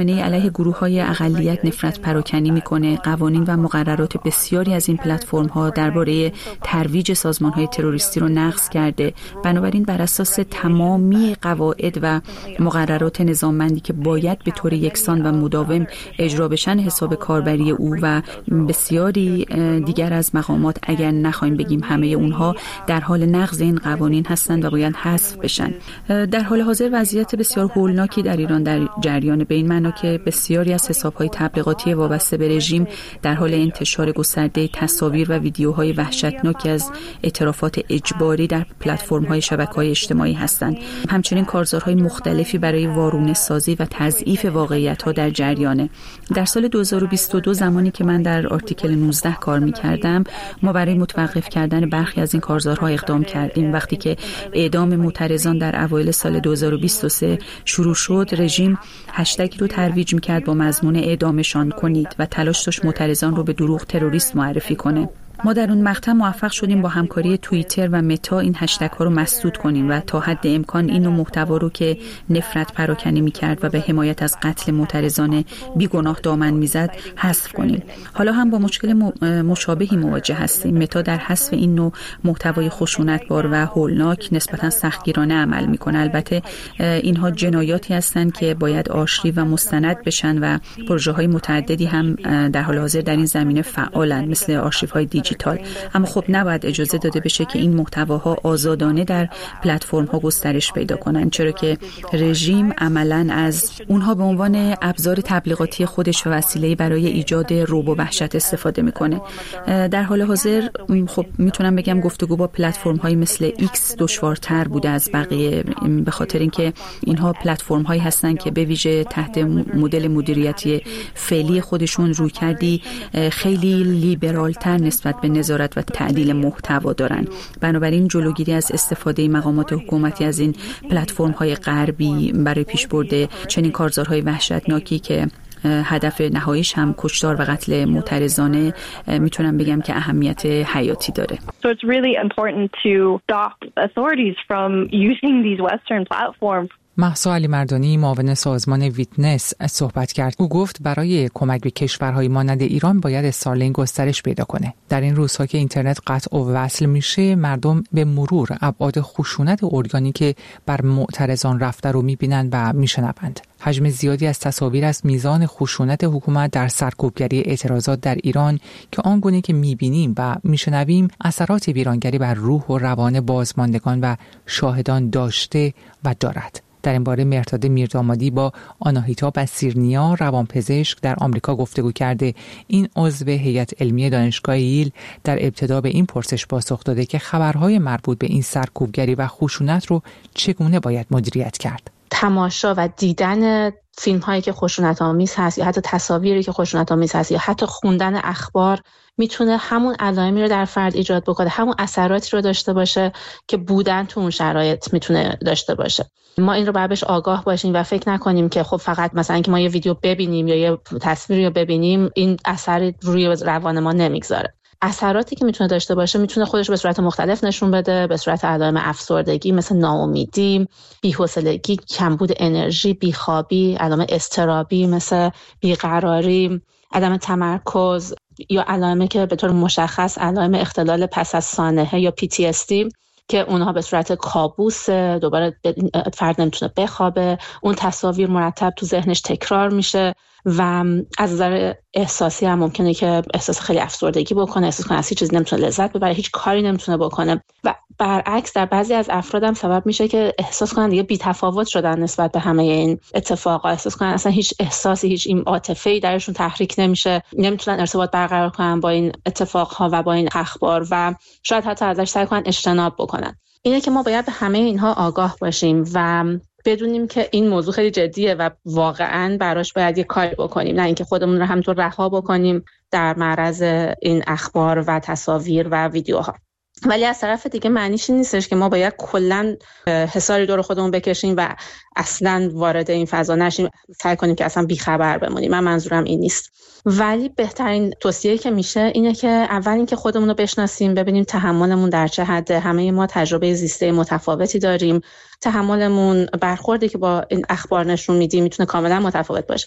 رسانه‌ای علیه گروه‌های اقلیت نفرت پراکنی می‌کنه. قوانین و مقررات بسیاری از این پلتفرم‌ها درباره ترویج سازمان‌های تروریستی رو نقض کرده. بنابراین بر اساس تمامی قواعد و مقررات نظاممندی که باید به طور یکسان و مداوم اجرا بشن، حساب کاربری او و بسیاری دیگر از مقامات، اگر نخوایم بگیم همه اونها، در حال نقض این قوانین هستند و باید حذف بشن. در حال حاضر وضعیت بسیار هولناکی در ایران در جریان، به این معنا که بسیاری از حساب‌های تبلیغاتی وابسته به رژیم در حال انتشار گسترده تصاویر و ویدیوهای وحشتناکی از اعترافات اجباری در پلتفرم‌های شبکه‌های اجتماعی هستند. همچنین کارزارهای مختلفی برای وارونه‌سازی و تضعیف واقعیت‌ها در جریانه. در سال 2022 زمانی که من در آرتیکل 19 کار می‌کردم، ما برای متوقف کردن برخی از این کارزارها اقدام کردیم. وقتی که اعدام معترضان در اوایل سال 2023 شروع شد، رژیم هشتگی رو ترویج می‌کرد با مضمون اعدامشان کنید و تلاش داشت معترضان رو به دروغ تروریست معرفی کنه. ما در اون مقطع موفق شدیم با همکاری توییتر و متا این هشتگ ها رو مسدود کنیم و تا حد امکان این نوع محتوا رو که نفرت پراکنی می‌کرد و به حمایت از قتل معترضان بیگناه دامن می‌زد حذف کنیم. حالا هم با مشکل مشابهی مواجه هستیم. متا در حذف این نوع محتوای خشونتبار و هولناک نسبتاً سختگیرانه عمل می‌کنه. البته اینها جنایاتی هستند که باید آشتی و مستند بشن و پروژه‌های متعددی هم در حال حاضر در این زمینه فعالند، مثل آرشیوهای دیجیتال. اما خب نباید اجازه داده بشه که این محتواها آزادانه در پلتفرم‌ها گسترش پیدا کنن، چرا که رژیم عملاً از اونها به عنوان ابزار تبلیغاتی خودش و وسیله‌ای برای ایجاد رعب و وحشت استفاده میکنه. در حال حاضر خب میتونم بگم گفتگو با پلتفرم‌های مثل ایکس دشوارتر بوده از بقیه، به خاطر اینکه اینها پلتفرم‌هایی هستن که به ویژه تحت مدل مدیریتی فعلی خودشون رویکردی خیلی لیبرال‌تر نسبت به نظارت و تعدیل محتوا دارن. بنابراین جلوگیری از استفاده مقامات حکومتی از این پلتفرم‌های غربی برای پیشبرد چنین کارزارهای وحشتناکی که هدف نهاییش هم کشتار و قتل معترضانه، میتونم بگم که اهمیت حیاتی داره. So it's really important to stop authorities from using these Western platforms. مهسا علیمردانی معاون سازمان ویتنس صحبت کرد. او گفت برای کمک به کشورهای مانند ایران باید استارلینک گسترش پیدا کنه. در این روزها که اینترنت قطع و وصل میشه، مردم به مرور ابعاد خشونت ارگانیک بر معترضان رفته رو میبینن و میشنوند. حجم زیادی از تصاویر از میزان خشونت حکومت در سرکوبگری اعتراضات در ایران که آنگونه که میبینیم و میشنویم اثرات ویرانگری بر روح و روان بازماندگان و شاهدان داشته و دارد. در این باره مهرداد میردامادی با آناهیتا بصیرنیا روانپزشک در آمریکا گفتگو کرده. این عضو هیئت علمی دانشگاه ییل در ابتدا به این پرسش پاسخ داده که خبرهای مربوط به این سرکوبگری و خشونت رو چگونه باید مدیریت کرد. تماشا و دیدن فیلم هایی که خشونت آمیز هست یا حتی تصاویری که خشونت آمیز هست یا حتی خوندن اخبار میتونه همون علائمی رو در فرد ایجاد بکنه، همون اثراتی رو داشته باشه که بودن تو اون شرایط میتونه داشته باشه. ما این رو باید بهش آگاه باشیم و فکر نکنیم که خب فقط مثلا که ما یه ویدیو ببینیم یا یه تصویری رو ببینیم این اثری روی روان ما نمیگذاره. اثراتی که میتونه داشته باشه میتونه خودش به صورت مختلف نشون بده، به صورت علائم افسردگی مثل ناامیدی، بی‌حوصلگی، کمبود انرژی، بیخوابی، علائم اضطرابی مثل بیقراری، عدم تمرکز، یا علائمی که به طور مشخص علائم اختلال پس از سانحه یا PTSD که اونها به صورت کابوس، دوباره فرد نمیتونه بخوابه، اون تصاویر مرتب تو ذهنش تکرار میشه و از نظر احساسی هم ممکنه که احساس خیلی افسردگی بکنه، احساس کنه از هیچ چیزی نمیتونه لذت ببره، هیچ کاری نمیتونه بکنه و برعکس در بعضی از افراد هم سبب میشه که احساس کنن دیگه بی‌تفاوت شدن نسبت به همه این اتفاقا، احساس کنن اصلا هیچ احساسی، هیچ این عاطفه‌ای درشون تحریک نمیشه، نمیتونن ارتباط برقرار کنن با این اتفاقها و با این اخبار و شاید حتی ازش سعی کنن اجتناب بکنن. اینه که ما باید به همه اینها آگاه باشیم و بدونیم که این موضوع خیلی جدیه و واقعاً براش باید یه کاری بکنیم، نه اینکه خودمون رو همینطور رها بکنیم در معرض این اخبار و تصاویر و ویدیوها. ولی از طرف دیگه معنیش این نیستش که ما باید کلاً حصاری دور خودمون بکشیم و اصلاً وارد این فضا نشیم، سعی کنیم که اصلا بیخبر بمونیم. من منظورم این نیست. ولی بهترین توصیه‌ای که میشه اینه که اول اینکه خودمون رو بشناسیم، ببینیم تحملمون در چه حده. همه ما تجربه زیسته متفاوتی داریم، تحملمون، برخوردی که با این اخبار نشون میدیم میتونه کاملا متفاوت باشه.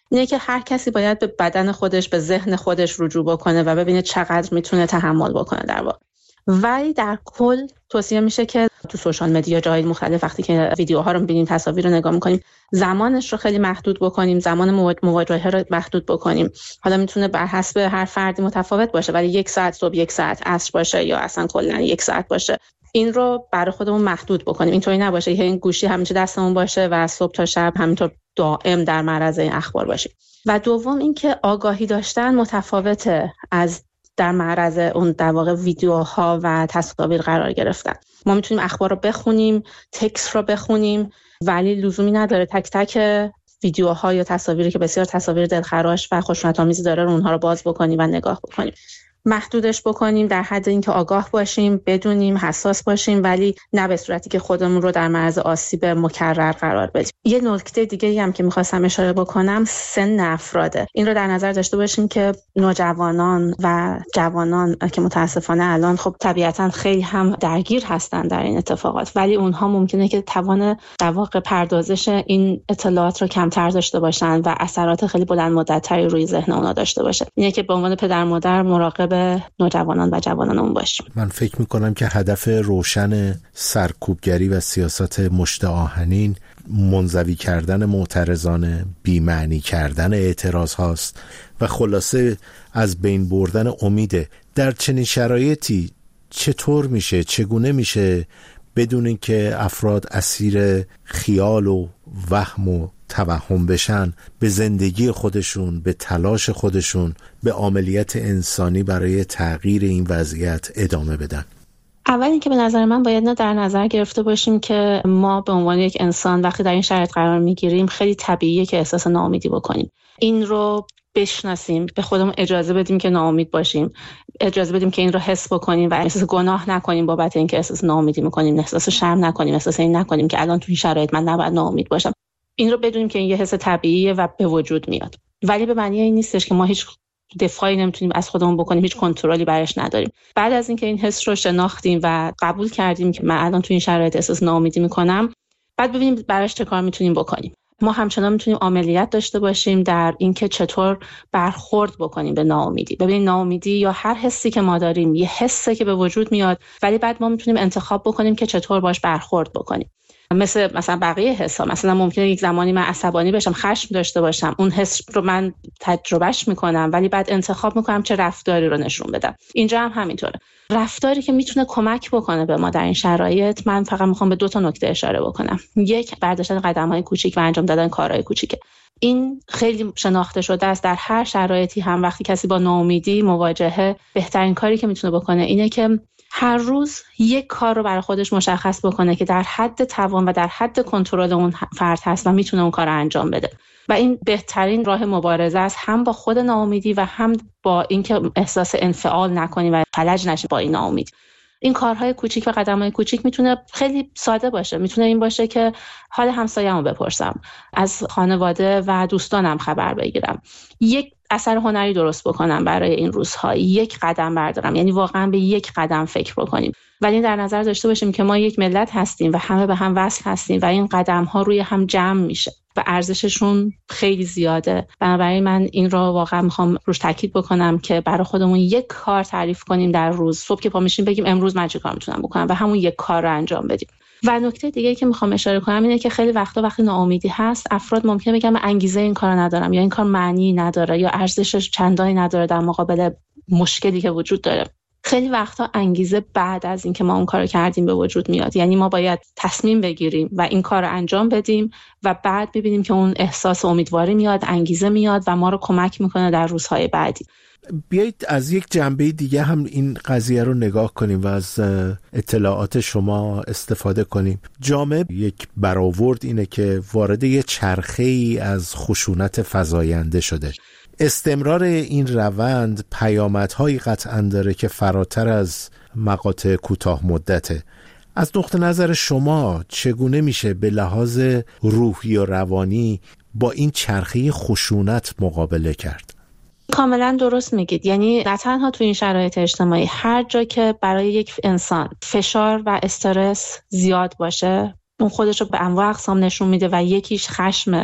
اینه که هر کسی باید به بدن خودش، به ذهن خودش رجوع بکنه و ببینه چقدر میتونه تحمل بکنه در واقع. ولی در کل توصیه میشه که تو سوشال مدیا جای مختلف وقتی که ویدیوها رو می‌بینیم، تصاویر رو نگاه می‌کنیم، زمانش رو خیلی محدود بکنیم، زمان مواجهه رو محدود بکنیم. حالا میتونه بر حسب هر فردی متفاوت باشه، ولی 1 ساعت صبح، 1 ساعت عصر باشه یا اصلا کلا 1 ساعت باشه. این رو برای خودمون محدود بکنیم. اینطوری نباشه که این گوشی همیشه دستمون باشه و صبح تا شب همینطور دائم در معرض این اخبار باشیم. و دوم اینکه آگاهی داشتن متفاوته از در معرض اون در واقع ویدیوها و تصاویر قرار گرفتن. ما میتونیم اخبار رو بخونیم، تکست رو بخونیم، ولی لزومی نداره تک تک ویدیوها یا تصاویری که بسیار تصاویر دلخراش و خشونت‌آمیزی داره رو اونها رو باز بکنیم و نگاه بکنیم. محدودش بکنیم در حد اینکه آگاه باشیم، بدونیم، حساس باشیم، ولی نه به صورتی که خودمون رو در معرض آسیب مکرر قرار بدیم. یه نکته دیگه هم که می‌خواستم اشاره بکنم سن افراده. این رو در نظر داشته باشیم که نوجوانان و جوانان که متاسفانه الان خب طبیعتاً خیلی هم درگیر هستن در این اتفاقات، ولی اونها ممکنه که توان در واقع پردازش این اطلاعات رو کمتر داشته باشن و اثرات خیلی بلند مدت‌تری روی ذهن اونها داشته باشه. اینه که به عنوان پدر مادر مراقب نوجوانان و جوانان باشیم. من فکر میکنم که هدف روشن سرکوبگری و سیاست مشت آهنین منزوی کردن معترضان، بی‌معنی کردن اعتراض هاست و خلاصه از بین بردن امیده. در چنین شرایطی چطور میشه، چگونه میشه بدون اینکه افراد اسیر خیال و وهم و توهم بشن، به زندگی خودشون، به تلاش خودشون، به عملیات انسانی برای تغییر این وضعیت ادامه بدن؟ اول اینکه به نظر من باید در نظر گرفته باشیم که ما به عنوان یک انسان وقتی در این شرایط قرار میگیریم خیلی طبیعیه که احساس ناامیدی بکنیم. این رو بشناسیم، به خودمون اجازه بدیم که ناامید باشیم، اجازه بدیم که این رو حس بکنیم و احساس گناه نکنیم بابت اینکه احساس ناامیدی میکنیم، احساس شرم نکنیم، احساس این نکنیم که الان تو این شرایط من نباید ناامید باشم. این رو بدونیم که این یه حس طبیعیه و به وجود میاد، ولی به معنی این نیستش که ما هیچ دفاعی نمیتونیم از خودمون بکنیم، هیچ کنترلی برش نداریم. بعد از اینکه این حس رو شناختیم و قبول کردیم که من الان تو این شرایط احساس ناامیدی میکنم، بعد ببینیم براش چه کار میتونیم بکنیم. ما همچنان میتونیم عملیات داشته باشیم در اینکه چطور برخورد بکنیم به ناامیدی. ببینید ناامیدی یا هر حسی که ما داریم یه حسی که به وجود میاد، ولی بعد ما میتونیم انتخاب بکنیم که چطور باش برخورد بکنیم. مثلا بقیه حسا، مثلا ممکنه یک زمانی من عصبانی بشم، خشم داشته باشم، اون حس رو من تجربهش میکنم، ولی بعد انتخاب میکنم چه رفتاری رو نشون بدم. اینجا هم همینطوره. رفتاری که میتونه کمک بکنه به ما در این شرایط، من فقط میخوام به 2 نکته اشاره بکنم. یک، برداشتن قدم‌های کوچیک و انجام دادن کارهای کوچیک. این خیلی شناخته شده است. در هر شرایطی هم وقتی کسی با ناامیدی مواجهه، بهترین کاری که میتونه بکنه اینه که هر روز یک کار رو برای خودش مشخص بکنه که در حد توان و در حد کنترل اون فرد هست و میتونه اون کار رو انجام بده. و این بهترین راه مبارزه است، هم با خود ناامیدی و هم با اینکه احساس انفعال نکنی و فلج نشی با این ناامیدی. این کارهای کوچیک و قدم‌های کوچیک میتونه خیلی ساده باشه. میتونه این باشه که حال همسایه‌مو بپرسم، از خانواده و دوستانم خبر بگیرم، یک اثر هنری درست بکنم برای این روزها، یک قدم بردارم، یعنی واقعا به یک قدم فکر بکنیم. ولی در نظر داشته باشیم که ما یک ملت هستیم و همه به هم وصل هستیم و این قدم‌ها روی هم جمع میشه و ارزششون خیلی زیاده. بنابراین من این رو واقعا میخوام روش تاکید بکنم که برای خودمون یک کار تعریف کنیم در روز. صبح که پا میشیم بگیم امروز من چه کار میتونم بکنم و همون یک کار رو انجام بدیم. و نکته دیگه که میخوام اشاره کنم اینه که خیلی وقتا وقتی ناامیدی هست، افراد ممکنه بگن من انگیزه این کارو ندارم، یا این کار معنی نداره، یا ارزشش چندانی نداره در مقابل مشکلی که وجود داره. خیلی وقتا انگیزه بعد از اینکه ما اون کارو کردیم به وجود میاد. یعنی ما باید تصمیم بگیریم و این کارو انجام بدیم و بعد ببینیم که اون احساس امیدواری میاد، انگیزه میاد و ما رو کمک میکنه در روزهای بعدی. بیایید از یک جنبه دیگه هم این قضیه رو نگاه کنیم و از اطلاعات شما استفاده کنیم. جامعه یک برآورد اینه که وارد یه چرخه‌ای از خشونت فزاینده شده. استمرار این روند پیامدهایی قطعاً داره که فراتر از مقاطع کوتاه مدته. از نقطه نظر شما چگونه میشه به لحاظ روحی و روانی با این چرخه خشونت مقابله کرد؟ کاملا درست میگید. یعنی نه تنها تو این شرایط اجتماعی، هر جا که برای یک انسان فشار و استرس زیاد باشه، اون خودش رو به انواع اقسام نشون میده و یکیش خشمه،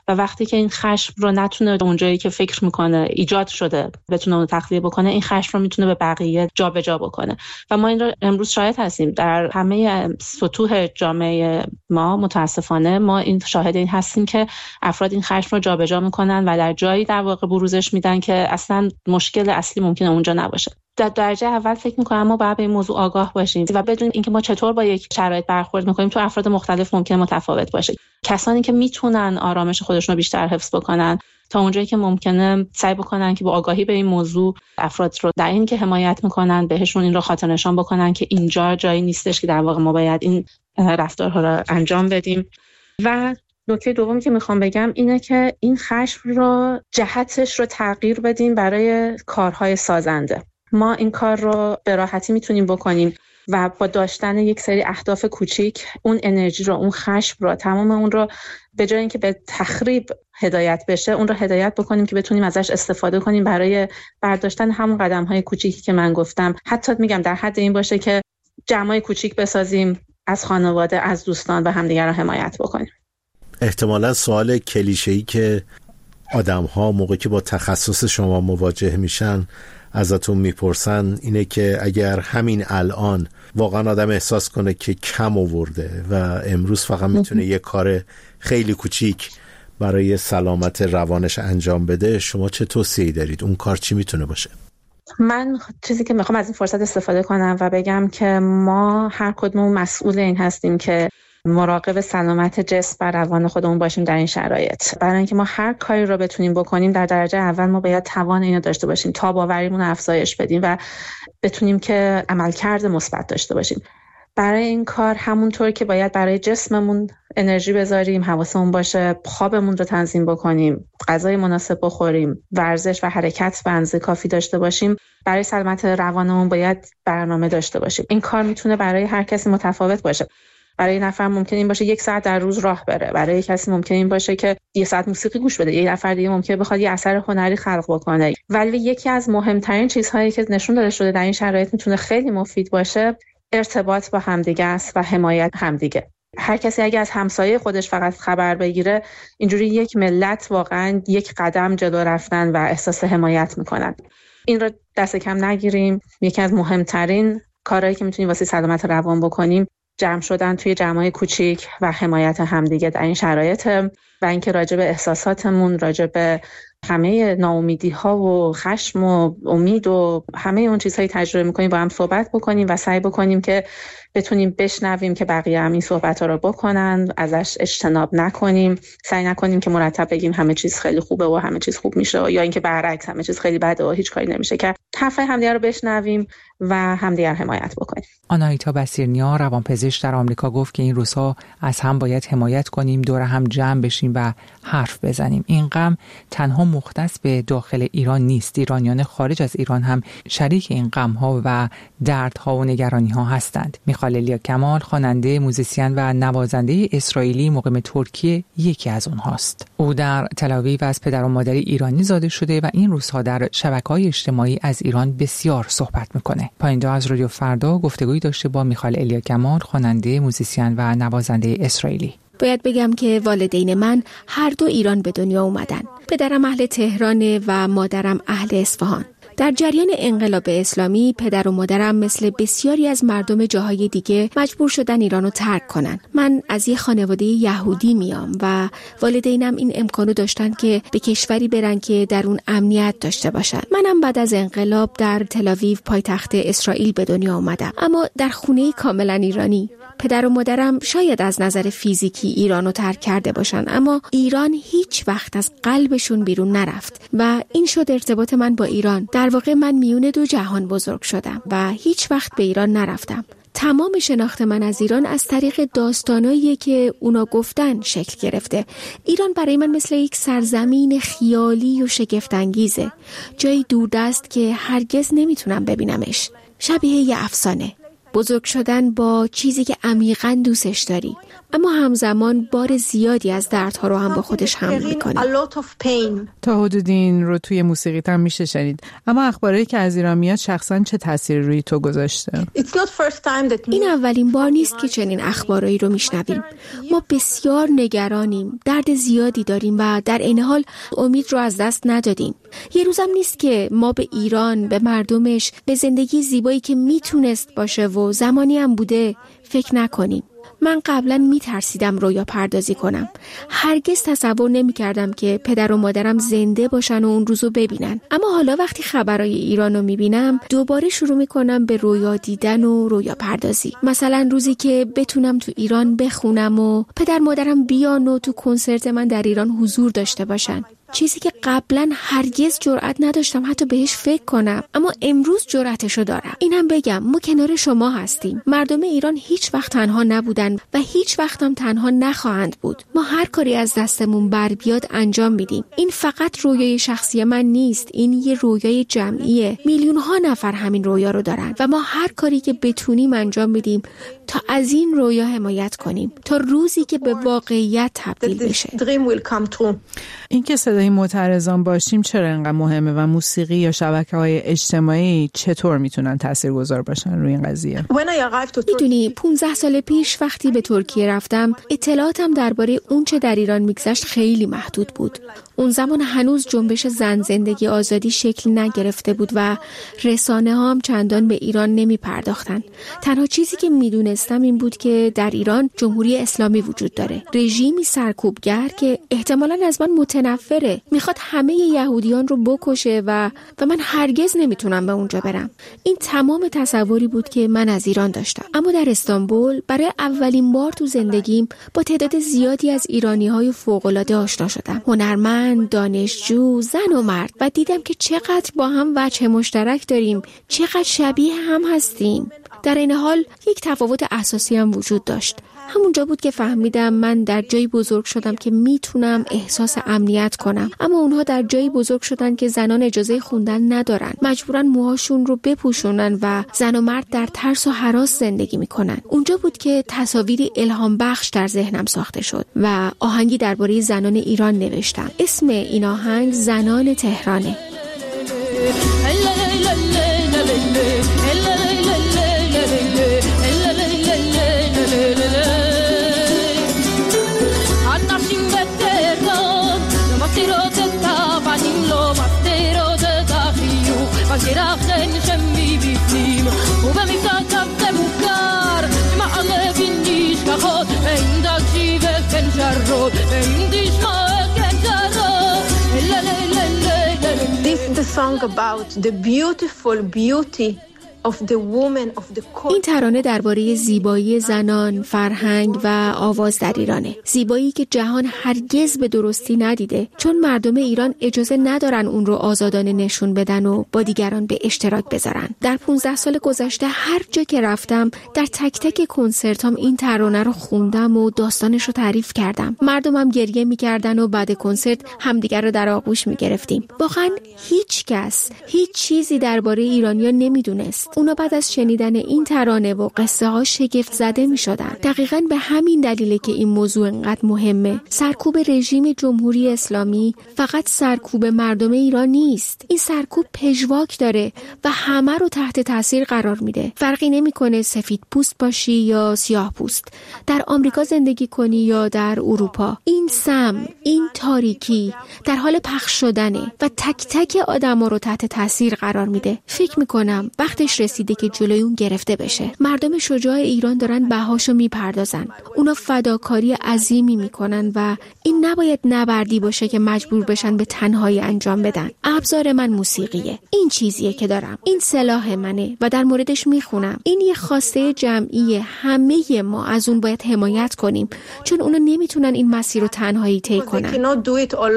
و وقتی که این خشم رو نتونه اونجایی که فکر میکنه ایجاد شده بتونه اون تخلیه بکنه، این خشم رو میتونه به بقیه جابجا بکنه. و ما این رو امروز شاهد هستیم در همه سطوح جامعه ما. متاسفانه ما این شاهد این هستیم که افراد این خشم رو جابجا میکنن و در جایی در واقع بروزش میدن که اصلا مشکل اصلی ممکنه اونجا نباشه. در درجه اول فکر می‌کنم ما باید به این موضوع آگاه باشیم و بدونیم اینکه ما چطور با یک شرایط برخورد می‌کنیم. تو افراد مختلف ممکنه متفاوت باشه. کسانی که میتونن آرامش خودشون رو بیشتر حفظ بکنن تا اونجایی که ممکنه سعی بکنن که با آگاهی به این موضوع افراد رو در این که حمایت می‌کنن بهشون این رو خاطر نشان بکنن که اینجا جایی نیستش که در واقع ما باید این رفتارها رو انجام بدیم. و نکته دومی که میخوام بگم اینه که این خشم رو جهتش رو تغییر بدیم برای کارهای سازنده. ما این کار رو به راحتی میتونیم بکنیم و با داشتن یک سری اهداف کوچیک اون انرژی رو، اون خشم رو، تمام اون رو به جای اینکه به تخریب هدایت بشه، اون رو هدایت بکنیم که بتونیم ازش استفاده کنیم برای برداشتن همون قدم‌های کوچیکی که من گفتم. حتی میگم در حد این باشه که جمعای کوچیک بسازیم، از خانواده، از دوستان و همدیگر رو حمایت بکنیم. احتمالاً سوال کلیشه‌ای که آدم‌ها موقعی که با تخصص شما مواجه میشن ازتون میپرسن اینه که اگر همین الان واقعا آدم احساس کنه که کم آورده و امروز فقط میتونه یه کار خیلی کوچیک برای سلامت روانش انجام بده، شما چه توصیه‌ای دارید؟ اون کار چی میتونه باشه؟ من چیزی که میخوام از این فرصت استفاده کنم و بگم که ما هر کدوم مسئول این هستیم که مراقب سلامت جسم و روان خودمون باشیم در این شرایط. برای اینکه ما هر کاری رو بتونیم بکنیم، در درجه اول ما باید توان اینو داشته باشیم، تاب‌آوریمون رو افزایش بدیم و بتونیم که عملکرد مثبت داشته باشیم. برای این کار همونطور که باید برای جسممون انرژی بذاریم، حواسمون باشه، خوابمون رو تنظیم بکنیم، غذای مناسب بخوریم، ورزش و حرکت به اندازه کافی داشته باشیم، برای سلامت روانمون باید برنامه داشته باشیم. این کار میتونه برای هر کسی متفاوت باشه. برای نفر ممکن این باشه 1 ساعت در روز راه بره، برای کسی ممکن این باشه که 1 ساعت موسیقی گوش بده، یک نفر دیگه ممکنه بخواد یه اثر هنری خلق بکنه. ولی یکی از مهمترین چیزهایی که نشون داده شده در این شرایط میتونه خیلی مفید باشه، ارتباط با همدیگه است و حمایت همدیگه. هر کسی اگه از همسایه خودش فقط خبر بگیره، اینجوری یک ملت واقعا یک قدم جلو رفتن و احساس حمایت میکنن. این رو دست کم نگیریم. یکی از مهمترین کارهایی که میتونیم واسه سلامت روان بکنیم جمع شدن توی جمعای کوچیک و حمایت همدیگه در این شرایط و اینکه راجع به احساساتمون، راجع به همه ناامیدی‌ها و خشم و امید و همه اون چیزهایی تجربه می‌کنیم با هم صحبت بکنیم و سعی بکنیم که بتونیم بشنویم که بقیه هم این صحبت‌ها رو بکنن، ازش اجتناب نکنیم، سعی نکنیم که مرتب بگیم همه چیز خیلی خوبه و همه چیز خوب میشه یا اینکه برعکس همه چیز خیلی بده و هیچ کاری نمیشه، که حرف همدیگه رو بشنویم و همدیگه حمایت بکنیم. آناهیتا بصیرنیا روانپزشک در آمریکا گفت که این روزها از هم باید حمایت کنیم، دور هم جمع بشیم و حرف بزنیم. این غم تنها مختص به داخل ایران نیست، ایرانیان خارج از ایران هم شریک این غم‌ها و دردها و نگرانی‌ها هستند. میخائیل الیاکمال خواننده، موزیسین و نوازنده اسرائیلی مقیم ترکیه یکی از اونهاست. او در تل‌آویو از پدر و مادری ایرانی زاده شده و این روزها در شبکه‌های اجتماعی از ایران بسیار صحبت میکنه. پایین‌دا از رادیو فردا گفتگویی داشته با میخائیل الیاکمال، خواننده، موزیسین و نوازنده اسرائیلی. باید بگم که والدین من هر دو ایران به دنیا اومدن. پدرم اهل تهران و مادرم اهل اصفهان. در جریان انقلاب اسلامی پدر و مادرم مثل بسیاری از مردم جاهای دیگه مجبور شدن ایرانو ترک کنن. من از یه خانواده یهودی میام و والدینم این امکانو داشتن که به کشوری برن که در اون امنیت داشته باشن. منم بعد از انقلاب در تل‌آویو پایتخت اسرائیل به دنیا اومدم، اما در خونه کاملا ایرانی. پدر و مادرم شاید از نظر فیزیکی ایرانو ترک کرده باشن، اما ایران هیچ وقت از قلبشون بیرون نرفت و این شد ارتباط من با ایران. در واقع من میون دو جهان بزرگ شدم و هیچ وقت به ایران نرفتم. تمام شناخت من از ایران از طریق داستانایی که اونا گفتن شکل گرفته. ایران برای من مثل یک سرزمین خیالی و شگفت‌انگیزه، جایی دوردست که هرگز نمیتونم ببینمش، شبیه یه افسانه. بزرگ شدن با چیزی که عمیقاً دوستش داری، اما همزمان بار زیادی از دردها رو هم با خودش حمل میکنه. تا حدودی این رو توی موسیقیت هم میشه شنید. اما اخباری که از ایران میاد شخصاً چه تأثیری روی تو گذاشته؟ این اولین بار نیست که چنین اخبارایی رو میشنویم. ما بسیار نگرانیم، درد زیادی داریم و در این حال امید رو از دست ندادیم. یه روزم نیست که ما به ایران، به مردمش، به زندگی زیبایی که میتونست باشه و زمانی هم بوده فکر نکنیم. من قبلا میترسیدم رویا پردازی کنم. هرگز تصور نمیکردم که پدر و مادرم زنده باشن و اون روزو ببینن. اما حالا وقتی خبرای ایرانو میبینم دوباره شروع میکنم به رویا دیدن و رویا پردازی. مثلا روزی که بتونم تو ایران بخونم و پدر مادرم بیان و تو کنسرت من در ایران حضور داشته باشن. چیزی که قبلا هرگز جرئت نداشتم حتی بهش فکر کنم، اما امروز جرأتشو دارم. اینم بگم ما کنار شما هستیم. مردم ایران هیچ وقت تنها نبودن و هیچ وقت هم تنها نخواهند بود. ما هر کاری از دستمون بر بیاد انجام میدیم. این فقط رویای شخصی من نیست، این یه رویای جمعیه. میلیون ها نفر همین رویا رو دارن و ما هر کاری که بتونیم انجام میدیم تا از این رویا حمایت کنیم، تا روزی که به واقعیت تبدیل بشه. این که صدای معترضان باشیم چرا اینقدر مهمه و موسیقی یا شبکه‌های اجتماعی چطور میتونن تاثیرگذار باشن روی این قضیه؟ میدونی 15 سال پیش وقتی به ترکیه رفتم اطلاعاتم درباره اون چه در ایران میگذشت خیلی محدود بود. اون زمان هنوز جنبش زن زندگی آزادی شکل نگرفته بود و رسانه ها هم چندان به ایران نمی پرداختن. تنها چیزی که میدونستم این بود که در ایران جمهوری اسلامی وجود داره، رژیمی سرکوبگر که احتمالاً از من متنفره، میخواد همه یهودیان رو بکشه و من هرگز نمیتونم به اونجا برم. این تمام تصوری بود که من از ایران داشتم. اما در استانبول برای اولین بار تو زندگیم با تعداد زیادی از ایرانی‌های فوق‌العاده آشنا شدم. هنرمند، دانشجو، زن و مرد، و دیدم که چقدر با هم وجه مشترک داریم، چقدر شبیه هم هستیم. در این حال یک تفاوت اساسی هم وجود داشت. همونجا بود که فهمیدم من در جایی بزرگ شدم که میتونم احساس امنیت کنم، اما اونها در جایی بزرگ شدن که زنان اجازه خوندن ندارن، مجبورن موهاشون رو بپوشونن و زن و مرد در ترس و هراس زندگی میکنن. اونجا بود که تصاویری الهام بخش در ذهنم ساخته شد و آهنگی درباره زنان ایران نوشتم. اسم این آهنگ زنان تهرانه. This is the song about the beautiful beauty این ترانه درباره زیبایی زنان، فرهنگ و آواز در ایرانه. زیبایی که جهان هرگز به درستی ندیده، چون مردم ایران اجازه ندارن اون رو آزادانه نشون بدن و با دیگران به اشتراک بذارن. در 15 سال گذشته هر جا که رفتم در تک تک کنسرتام این ترانه رو خوندم و داستانش رو تعریف کردم. مردمم گریه می‌کردن و بعد کنسرت همدیگر رو در آغوش می‌گرفتیم. واقعا هیچ کس هیچ چیزی درباره ایرانیا نمی‌دونست. اونا بعد از شنیدن این ترانه و قصه ها شگفت زده می شدن. دقیقاً به همین دلیله که این موضوع انقدر مهمه. سرکوب رژیم جمهوری اسلامی فقط سرکوب مردم ایران نیست. این سرکوب پژواک داره و همه رو تحت تاثیر قرار میده. فرقی نمیکنه سفید پوست باشی یا سیاه پوست، در آمریکا زندگی کنی یا در اروپا. این سم، این تاریکی در حال پخش شدنه و تک تک آدما رو تحت تاثیر قرار میده. فکر میکنم وقتش رسیده که جلوی اون گرفته بشه. مردم شجاع ایران دارن بهاشو میپردازن. اونا فداکاری عظیمی میکنن و این نباید نبردی باشه که مجبور بشن به تنهایی انجام بدن. ابزار من موسیقیه. این چیزیه که دارم. این سلاح منه و در موردش میخونم. این یه خواسته جمعیه. همه ما از اون باید حمایت کنیم، چون اونا نمیتونن این مسیر رو تنهایی طی کنن.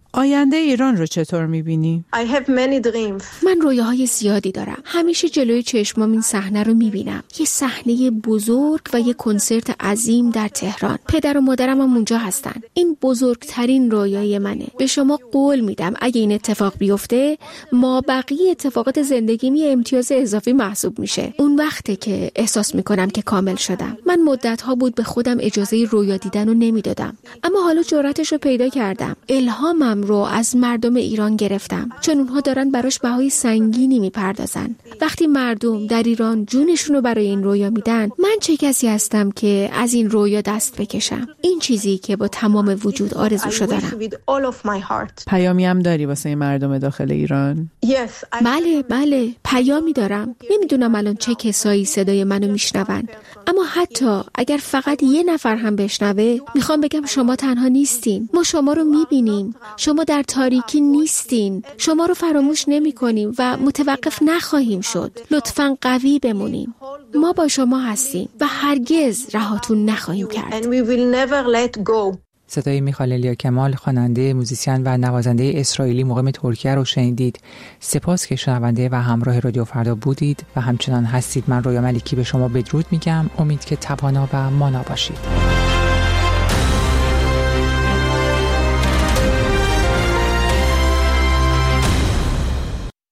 آینده ایران رو چطور میبینی؟ من رویاهای زیادی دارم. همیشه جلوی چشمام این صحنه رو میبینم. یه صحنه بزرگ و یه کنسرت عظیم در تهران. پدر و مادرم هم اونجا هستن. این بزرگترین رویای منه. به شما قول میدم اگه این اتفاق بیفته، ما بقیه اتفاقات زندگیم یه امتیاز اضافی محسوب میشه. اون وقته که احساس میکنم که کامل شدم. من مدت‌ها بود به خودم اجازه رویا دیدن رو نمیدادم، اما حالا جرأتش رو پیدا کردم. الهامم رو از مردم ایران گرفتم، چون اونها دارن براش بهای سنگینی میپردازن. وقتی مردم در ایران جونشون رو برای این رویا میدن، من چه کسی هستم که از این رویا دست بکشم؟ این چیزی که با تمام وجود آرزوشو دارم. پیامی هم داری واسه مردم داخل ایران؟ بله پیامی دارم. نمیدونم الان چه کسایی صدای منو میشنون، اما حتی اگر فقط یه نفر هم بشنوه، میخوام بگم شما تنها نیستین. ما شما رو میبینیم. شما در تاریکی نیستین. شما رو فراموش نمی کنیم و متوقف نخواهیم شد. لطفاً قوی بمونیم. ما با شما هستیم و هرگز رهاتون نخواهیم کرد. صدای میخائیل لیاکمال، خواننده، موزیسین و نوازنده اسرائیلی مقیم ترکیه رو شنیدید. سپاس که شنونده و همراه رادیو فردا بودید و همچنان هستید. من رویا ملکی به شما بدرود میگم. امید که توانا و مانا باشید.